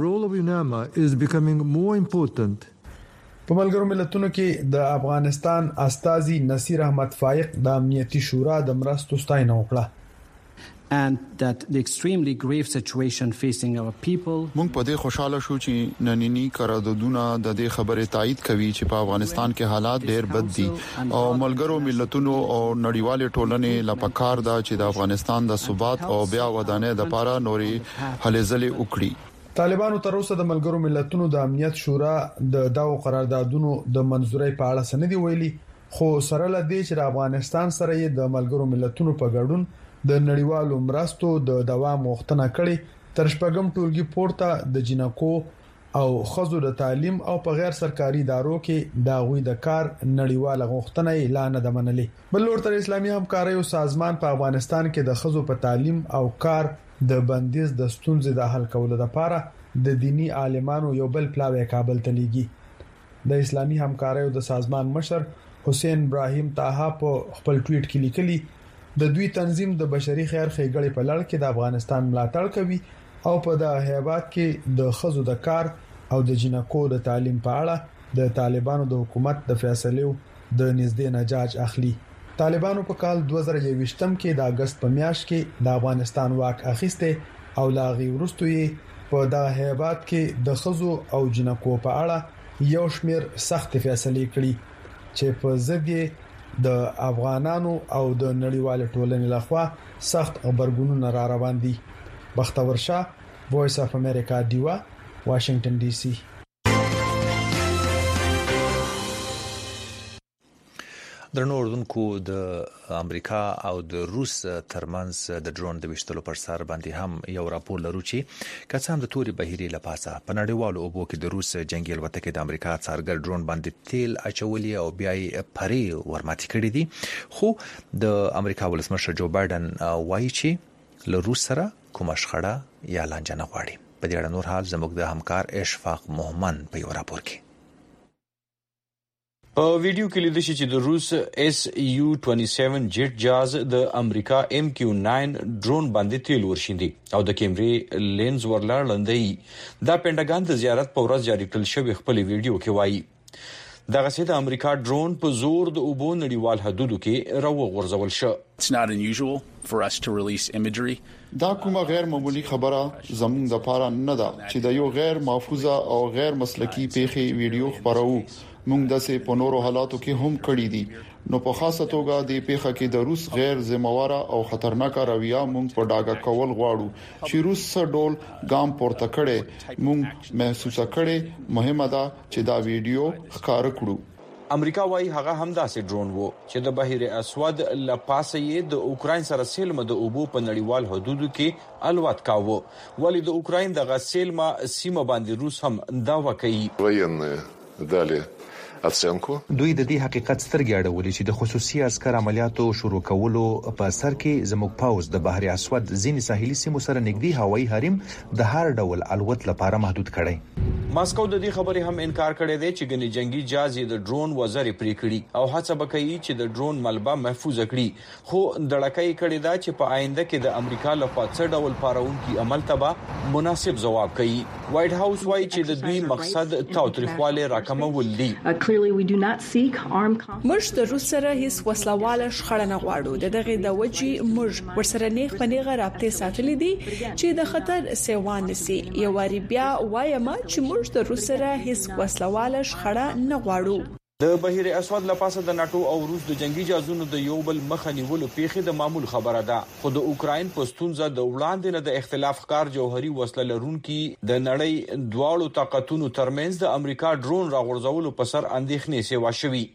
په ملګرو ملتونو کې د افغانستان استازي نصیر احمد فائق د امنیتي شورا د مرستو ستاینه وکړه. and that the extremely grave situation facing our people. مونږ په دې خوشاله شو چې نننی قراردادونه د دې خبرې تایید کوي چې په افغانستان کې حالات ډېر بد دي او ملګرو ملتونو او نړیوالې ټولنې لپاره دا چې د افغانستان د ثبات او بیا ودانۍ لپاره نوري هلې ځلې وکړي. طالبانو تر اوسه د ملګرو ملتونو د امنیت شورا د داو قراردادونو د منزورۍ په اړه سندې ویلي، خو سره لدی چې د افغانستان سره یې د ملګرو ملتونو په ګډون د نړیوالو مرستو د دوام غوښتنه کړې. تر شپږم ټولګي پورته د جنکو او خزو د تعلیم او په غیر سرکاري ادارو کې د غوي د کار نړیواله غوښتنه اعلان د منلې. بل ورته اسلامي همکارۍ سازمان په افغانستان کې د خزو په تعلیم او کار د بندیز د ستونزې د حل کولو لپاره د دینی عالمانو یو بل پلاوی کابل ته لیږي. د اسلامي همکارۍ د سازمان مشر حسین ابراهیم طاها په خپل ټویټ کې لیکلي د دوی تنظیم د بشري خیر ښېګړې په لړ کې د افغانستان ملاتړ کوي او په د هیواد کې د خزو د کار او د جنکو د تعلیم په اړه د طالبانو د حکومت د فیصلو د نږدې نجاج اخلي. طالبانو په کال 2020م کې د اگست په میاشت کې د افغانستان واک اخیسته او لاغي ورستوي په د هیواد کې د خزو او جنکو په اړه یو شمیر سخت فیصلې کړي چې په ضد د افغانانو او د نړیوال ټولنې لخوا سخت خبرګونونه را روان دي. بختور شاه، وایس اف امریکا، دیوا، واشنگټن ډي سي. درنو اردوونکو، د امریکا او د روس ترمنځ د ډرون د وشتلو پر سر باندې هم یو راپور لرو چې کڅام د توري بهيري لپاسه په نړیوالو اوبو کې د روس جنگي الوتکې د امریکا څارګر ډرون باندې تیل اچولي او بیا یې پري ورماتي کړی دي. خو د امریکا ولسمشر جو بایدن وایي چې له روس سره کومه شخړه یا لانجه نه غواړي. په دې اړه نور حال زموږ د همکار اشفاق مومن په یو راپور کې. په ویډیو کې لیدل شي چې د روس SU-27 جیټ جاز د امریکا MQ-9 ډرون باندې تیل ورشيندي او د کیمرې لینز ورلاندې دا پینټاګان د زیارت په ورځ جاری کړل شوی خپل ویډیو کې وایي دغه سید امریکا ډرون په زور د اوبو نړیوال حدودو کې راوغورځول شو. It's not unusual for us to release imagery. دا کومه غیر معمولی خبره زموږ د لپاره نه ده چې د یو غیر محفوظه او غیر مسلکی پیښې ویډیو خبرو. موږ د سه په نورو حالاتو کې هم کړی دي نو په خاصه توګه د پیښه کې د روس غیر ذمہواره او خطرناک رویه موږ په ډاګه کول غواړو چې روس سره ډول ګام پورته کړي. موږ محسوسه کړي مهمه ده چې دا ویډیو ښکار کړو. امریکا وايي هغه هم داسې ډرون وو چې د بحیر اسود لپاسه یې د اوکرين سره سیلمه د اوبو په نړیوال حدودو کې الوت کاوه. ولی د اوکرين د غسیلمه سیمه باندې روس هم داوا کوي. военные دالي دوی د دې حقیقت سترګې اړولې چې د خصوصي عسكر عملیاتو شروع کولو په سر کې زموږ پاوز د بحر اسود ځینې ساحلي سیمو سره نږدې هوایي حریم د هر ډول الوت لپاره محدود کړي. ماسکو د دې خبرې هم انکار کړی دی چې ګنې جنگي جاز د ډرون وزرې پرې کړي او هڅه وکړي چې د ډرون ملبه محفوظ کړي. خو دړکې کړي دا چې په آینده کې د امریکا لخوا څه ډول پاروونکي عمل تبا مناسب جواب کوي. وایټ هاوس وایي چې د دوی مقصد تاوتریخواله راکمول دي. موږ د روس سره هیڅ وسلواله شخړه نه غواړو. دغه د وجې موږ ورسره نیغ پنیغه رابطه ساتلې دي چې د خطر سیوان نسی. یو واری بیا وایم چې موږ د روس سره هیڅ وسلواله شخړه نه غواړو. د بحیر اسود لپاسه د ناتو او روس د جنگي جازونو د یو بل مخه نیولو پیښې د معمول خبره ده. خو د اوکرين پښتونزه د وړاندې نه د اختلاف ښکار جوهري وسله لرونکي د نړۍ دواړو طاقتونو ترمنځ د امریکا ډرون راغورځولو په سر اندېښنې سیوا شوي.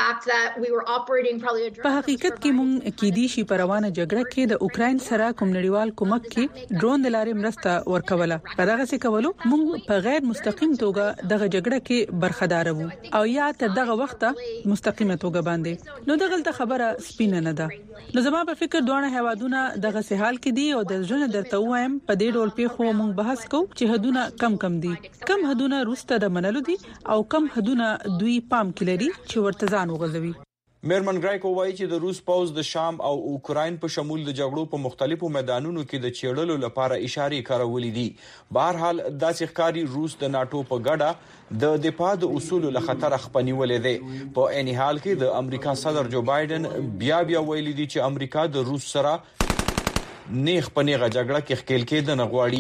په حقیقت کې مونږ کې دي شي پروانه جګړه کې د اوکرين سره کوم نړیوال کومک کې ډرون د لارې مرسته ورکوله. په دغه څه کولو مونږ په غیر مستقیم توګه دغه جګړه کې برخدار وو او یا تر دغه وخت مستقیمه توګه باندې. نو دغه خبره سپینه نه ده. نو زما په فکر دوه هوادونه دغه سهال کې دي او د ژوند درته وایم په دې ډول پیښو مونږ بحث کوو چې حدونه کم دي. کم حدونه روسته د منلو دي او کم حدونه دوی پام کې لري چې ورته میرمن ګرایکو وایي چې د روس پوز د شام او اوکرين په شمول د جګړو په مختلفو میدانونو کې د چیرلو لپاره اشاره کارولې دي. بهرحال داسې ښکاری روس د ناتو په ګډه د دفاع د اصول له خطر خپنیولې دي. په عین حال کې د امریکا صدر جو بایدن بیا ویلي دي چې امریکا د روس سره نیغ پنیغه جګړه کې خکېل کېد نه غواړي.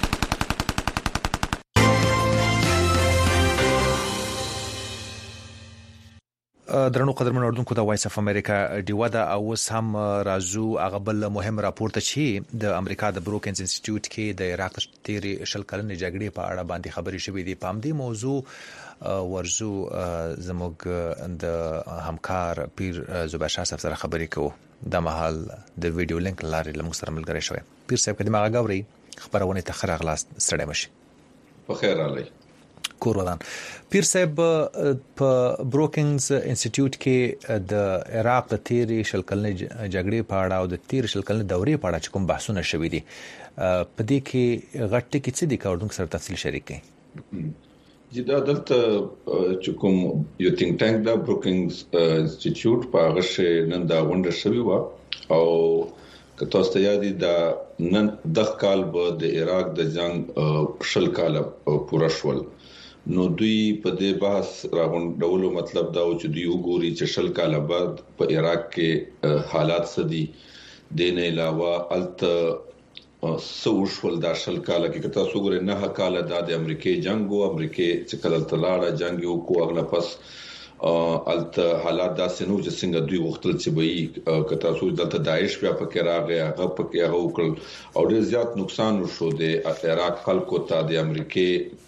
درنو قدرمن اردوونکو د وایس اف امریکا ډیوا دا اوس هم رازو هغه بل مهم راپورته چې د امریکا د بروکنز انسټیټیوټ کې د عراق تیری شل کلنې جګړې په اړه باندې خبرې شوې دي. په همدې موضوع ورزو زموږ د همکار پیر زبیر شاه صاحب سره خبرې کوو. د مهال د ویډیو لینک لارې لمغ سره ملګری شوی. پیر صاحب کدي ما غاوري خبرونه ته خره غلاس سړې مشي. په خیر علي کور ودان. پیر صاحب په بروکنز انسټیټیوټ کې د عراق د تیری شل کلنې جګړې په اړه او د تیر شل کلنې دورې په اړه کوم بحثونه شوي دي. په دې کې غټه کې څه دي کاردونکو سره تفصیل شریک کړي. جدا دلته چې کوم یو تینک ټانک دا بروکنز انسټیټیوټ په هغه شې نن دا غونډه شوې و او که تاسو ته یاد دي دا نن د کال به د عراق د جنگ شل کال پوره شول. نو دوی په دې بحث راغونډولو مطلب دا و چې دوی وګوري چې شل کال بعد په عراق کې حالات څه دي. د نه علاوه الته سوشل د شل کال کې تاسو وګورئ نه کال د امریکای جنگو امریکای چې کله تلاړه جنگ یو کو اغله پس الته حالات دا سينو چې څنګه دوی وختل چې به که تاسو دلته داعش بیا پکې راغی هغه پکې هغه وکړ او ډېر زیات نقصان وشو د عراق خلکو ته د امریکای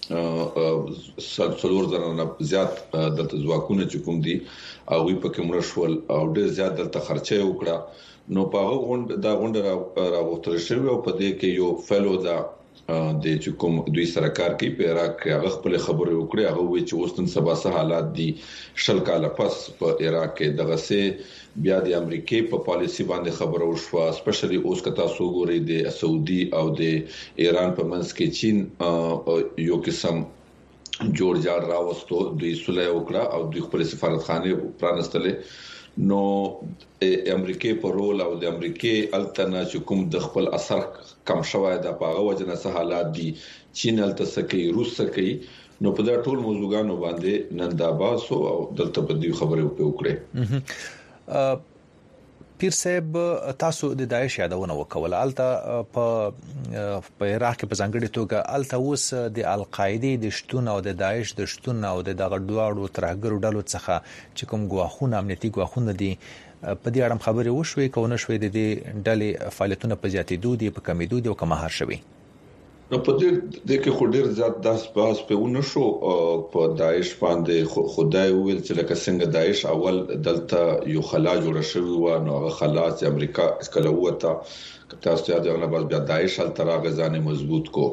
څلور زره زیات دلته ځواکونه چې کوم دي او وی پکې مړ شول او ډېر زیات دلته خرچه وکړه. نو په هغه غونډه راوختل شوی او په دې کې یو فلو دا د چې کوم دوی سره کار کوي په عراق کې هغه خپل خبرې وکړي. هغه وی چې اوس نن سبا سه حالات دي شل کال پس په عراق کې دغه سه بیا د امریکای په پالیسی باندې خبره وشوه. سپیشلی اوس کتا سو ګوري د سعودي او د ایران په منځ کې چین یو قسم جوړ جاړ راوستو دوی صلح وکړه او دوی خپل سفارتخانه پرانستلې. نو امریکای په رول او د امریکای التنا چې کوم د خپل اثر کم شوی د پاغه وجنه سه حالات دي چین الته سکی روس سکی. نو په دا ټول موضوعګانو باندې نن دا باسو او دلته په دې خبرې وکړې. پیر صاحب تاسو د داعش یادونه وکوله الته په عراق کې په ځانګړي توګه الته اوس د القاعده د شتون او د داعش د شتون او د دغه دوړو ترهګرو ډلو څخه چې کوم غواخونه امنیتي غواخونه دي په دې اړه خبرې وشوي کونه شوي د دې ډلې فعالیتونه په زیاتېدو دي په کمیدو دي او کمهار شوي. نو په دې کې خو ډیر زیات داس باس په ونشو په داعش باندې خدای ویل چې لکه څنګه داعش اول دلته یو خلا جوړ شوی و نو هغه خلا چې امریکا اسکله وته تاسو ته یادونه بس بیا داعش حل تر غزانه مضبوط کو.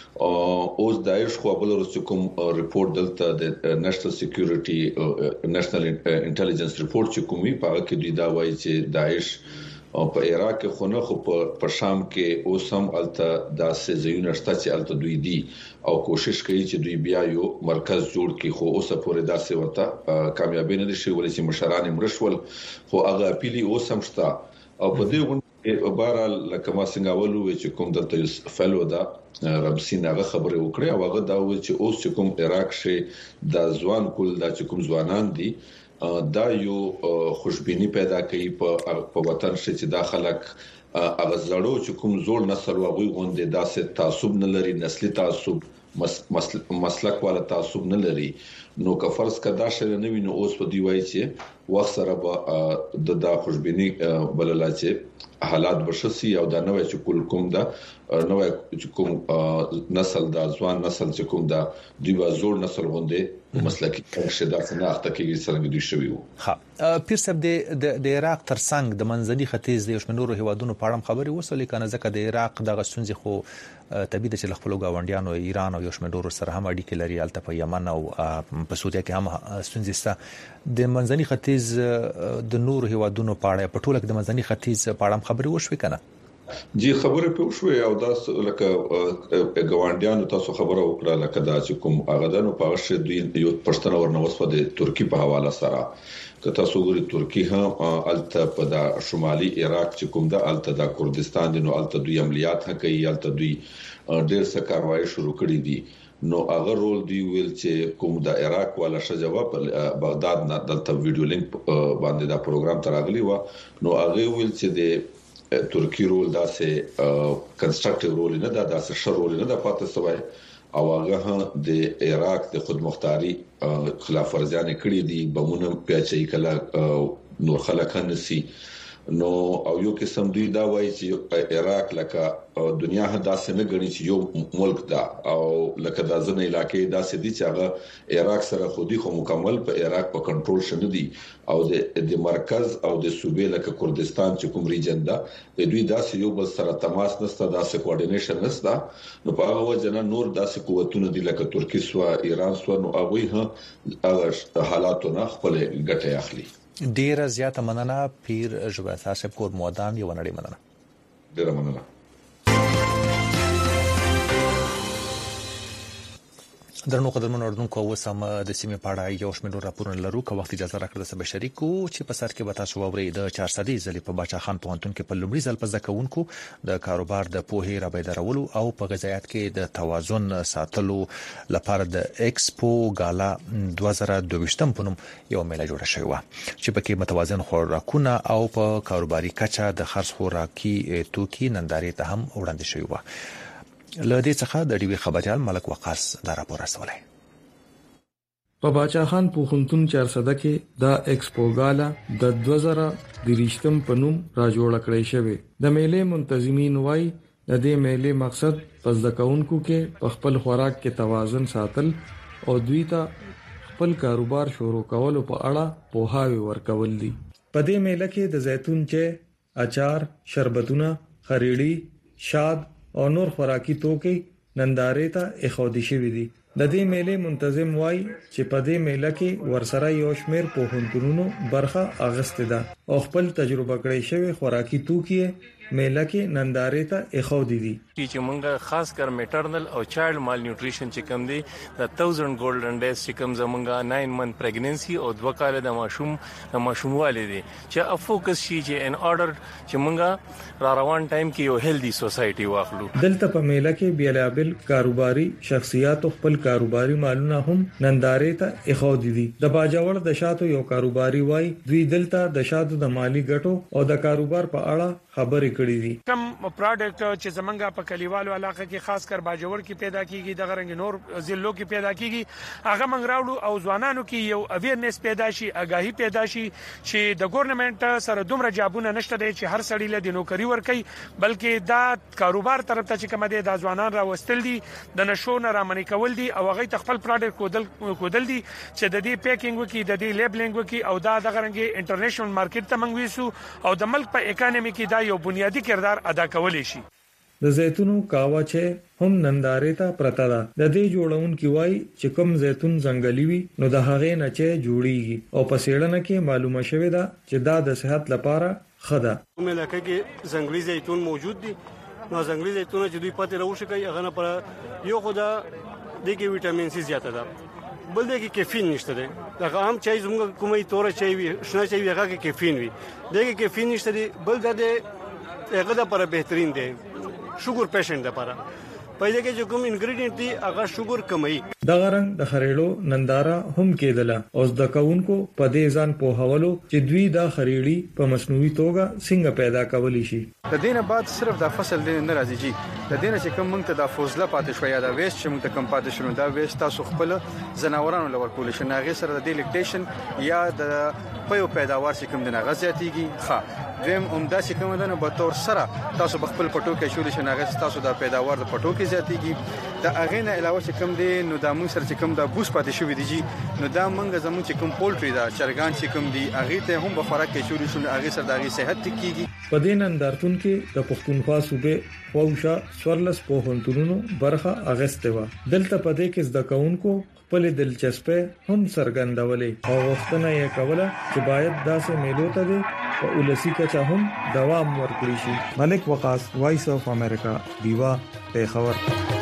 اوس داعش خو بل ورځ کوم ریپورت دلته د نېشنل سکیورټي نېشنل انټيليجنس ریپورت چې کومي په هغه کې دوی دا وایي چې داعش او په عراق کې خو نه خو په شام کې اوسم الته داسې ځایونه شته چې الته دوی دي او کوشش کوي چې دوی بیا یو مرکز جوړ کړي خو اوسه پورې داسې وته کامیابی نه دي شوی ولې چې مشران مرشول خو هغه اپیلی اوسم شته او په دې غونډه بهر لکه ما څنګه ولو چې کوم دلته فلو دا رمسین هغه خبره وکړه او هغه دا و چې اوس چې کوم عراق شي د ځوان کول دا چې کوم ځوانان دي دا یو خوشبینی پیدا کوي په وطن شي چې دا خلک هغه زړو چې کوم زوړ نسل واغوي غونډه داسې تعصب نه لري نسلي تعصب مسلک والا تعصب نه لري. نو که فرض کدا شر نه ویني اوس په دی وای چې وخت سره به د خوشبینی بللا چې حالات بشسي او دا نوې چې کوم دا نوې چې کوم نسل دا ځوان نسل چې کوم دا دی زوړ نسل غونډه مسلکي شدا څنګه اخته کې څنګه دوی شوی وو. ها پیر صاحب د عراق ترڅنګ د منځني ختیځ د شمنورو هیوادونو په اړه خبري وسولې کنه ځکه د عراق د غسونځ خو طبيعي چې خپل گاونډیانو ایران او شمنورو سره هم اړیکې لري الته په یمن او په سعودي کې هم ستونزې د منځني ختیځ د نور هیوادونو په اړه په ټوله کې د منځني ختیځ په اړه خبري وشوي کنه. جی خبره په وشوي او دا لکه ګاونډیانو تاسو خبره وکړه لکه دا چې کوم اغدانو په ورشه دوی یو پښتنه ورنوسو د ترکی په حواله سره که تاسو ګورئ ترکی هم الته په دا شمالي عراق چې کوم دا الته د کردستان د نو الته دوی عملیات کوي الته دوی ډېر څه کاروایی شروع کړې دي. نو هغه رول دی ویل چې کوم د عراق والا شجوا په بغداد نه دلته ویډیو لینک باندې دا پروګرام تراغلی و نو هغه ویل چې د ترکی رول داسې کنستراکټیو رول نه دا داسې شر رول نه دا پاتې سوی او هغه د عراق د خودمختاري خلاف ورزيانه کړې دي بمونه پیاچي کله نور خلک نسی نو او یو قسم دوی دا وایي چې عراق لکه دنیا هداسه نه غني چې یو ملک دا او لکه د ځنې علاقې داسې دي چې هغه عراق سره خودي خو مکمل په عراق په کنټرول شنه دي او د مرکز او د صوبې لکه کردستان چې کوم ریجن دا دوی داسې یو بل سره تماس نسته داسې کوارډینیشن نسته نو په هغه وجه نه نور داسې قوتونه دي لکه ترکیه سو ایران سو نو هغه حالاتونه خپل ګټه اخلي. ډیره زیاته مننه پیر ژوبل صاحب کور مودان یو نړۍ مننه. ډیره مننه. درنو قدرمن اوردونکو وسم د سیمه پاړه یو شمېر راپورونه لرو که وخت اجازه راکړه سبا شریکو چې په سر کې به تاسو ووري د 400 ځلې په باچا خان پوهنتون کې په لومړي ځل په ځکهونکو د کاروبار د پوهې رابیدارولو او په غذایت کې د توازن ساتلو لپاره د ایکسپو غالا 2022 په نوم یو میله جوړه شوې و چې پکې متوازن خوراکونه او په کاروباري کچه د خرڅ خوراکي توکي نندارې ته هم وړاندې شوې و. لدې څخه د ډیوی خبريال ملک وقاص دا راپور راوړی. په باچا خان پوهنتون 400 کې د ایکسپو غالا د 2023 په نوم را جوړ کړی شوی. د میلې منتظمین وایي د دې میلې مقصد پس د کاونکو کې په خپل خوراک کې توازن ساتل او دوی ته خپل کاروبار شروع کولو په اړه پوهاوی ورکول دي. په دې میله کې د زیتون چای، اچار، شربتونه، خریړي، شاد او نور خوراکي توکي نندارې ته اخودي شوی دي. د دې میلې منتظم وای چې په دې میله کې ورسره یو شمېر پوهنتونونو برخه اغسته ده او خپل تجربه کړی شوی خوراکي توکي میله کې نندارې ته اخودي دي. چې مونږه خاص کر میټرنل او چایلډ مال نیوټریشن چې کوم دي د 1000 ګولډن ډیز چې کوم زمونږه 9 منث پریګننسي او 2 کال د ماشوموالي دي چې فوکس شي چې ان اورډر چې مونږه را روان ټایم کې یو هیلدي سوسايټي واخلو. دلته په میله کې بیلابل کاروباري شخصیات خپل کاروباري مالونه هم نندارې ته اخودي دي. د باجوړ د شاتو یو کاروباري وای دوی دلته د شاتو د مالی ګټو او د کاروبار په اړه خبرې کړې دي. کوم پروډکټ چې زمونږه په کلیوالو علاقه کې خاص کر باجوړ کې پیدا کیږي د غرنګ نور ضلعو کې پیدا کیږي هغه موږ راوړو او ځوانانو کې یو اویرنس پیدا شي آگاهی پیدا شي چې د ګورنمنت سره دومره جابونه نشته دی چې هر سړی له نوکری ورکړي بلکې دا کاروبار طرف ته چې کوم دي د ځوانان راوستل دي د نشو نه رامنې کول دي او هغه خپل پروډکټ کودل دي چې د دې پیکینګ وکي د دې لیبلینګ وکي او دا د غرنګ انټرنیشنل مارکیټ ته منګويسو او د ملک په اکانومي کې دا یو بنیادی کردار ادا کولی شي. د زیتونو کاوا چې هم نندارې ته پرتا ده. د دې جوړون کی وای چې کوم زیتون ځنګلي وي نو د هغې نه چې جوړیږي او په سیړنه کې معلومه شوې ده چې دا د صحت لپاره ښه ده. کومه لکه کې ځنګلي زیتون موجود دي نو ځنګلي زیتون چې دوی پاتې راوښه کوي هغه نه پر یو خدا د کې وټامین سي زیاته ده بل د کې کیفین نشته ده. دا هم چای زموږ کومه تور چای وي شنه چای هغه کې کیفین وي د کې کیفین نشته دي بل د هغه د پر بهترین دی شوګر پیشنټ لپاره پایله کې چې کوم انګریډینټ دي هغه شوګر کموي. دا غرنګ د خریړو ننداره هم کېدله او د کاونکو په دې ځان په حوالو چې دوی دا خریړي په مصنوعي توګه څنګه پیدا کولی شي. د دینه بعد صرف د فصل دین نه راځي چې د دینه چې کوم مونږ ته د فوزله پاتې شوی دا ویست چې مونږ ته کم پاتې شونه دا ویست تاسو خپل زناورانو لور کول شي ناغه سره د ډیلیکټیشن یا د پيو پیداوار چې کوم د غزياتيږي ښه دیم عمده چې کوم دنه به تور سره تاسو خپل پټو کې شول شي ناغه تاسو د پیداوار د پټو کې زیاتیږي د اغه نه علاوه چې کوم دی نو د موږ سره چې کوم د بوس پاتې شوې دي نو دا موږ زموږ چې کوم پولټری دا چرګان چې کوم دی اغه ته هم به خوراک کې شول شي اغه سره د اغه صحت کیږي. په دې نندارتون کې د پښتونخوا صوبې خوښه سورلس په هنتونو برخه اغسته و. دلته په دې کې زده کوونکو خپل دلچسپي هم څرګندولې او وختونه یې کوله چې باید داسې میلو ته دي او ولسی کچا هم دوام ورکړي شي. ملک وقاص وایس اف امریکا دیوا پیښور.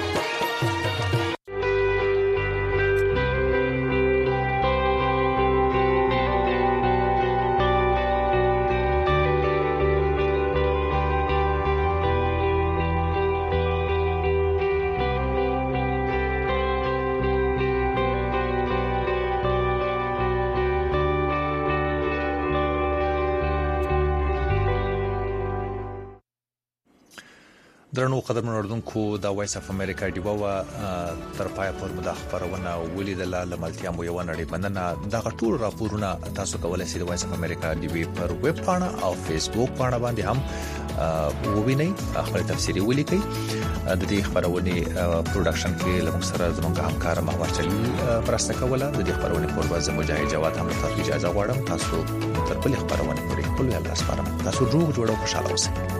درنو قدرمن اردوونکو د وایس اف امریکا دیوا تر پای پر مداخبرونه ولیدل لملتیا مو یو نړۍ مننه د غټول راپورونه تاسو کولای شئ د وایس اف امریکا دی پر ویب پاڼه او فیسبوک پاڼه باندې هم ووینئ خپل تفسیری ولیکئ د دې خبرونه پروډکشن کې لمغ سره زموږ همکار محور چلی پرسته کوله د دې خبرونه په ورځ مجاهد جواد هم تاسو اجازه غواړم تاسو تر بل خبرونه پورې خپل الله سپارم تاسو روغ جوړو خوشاله اوسئ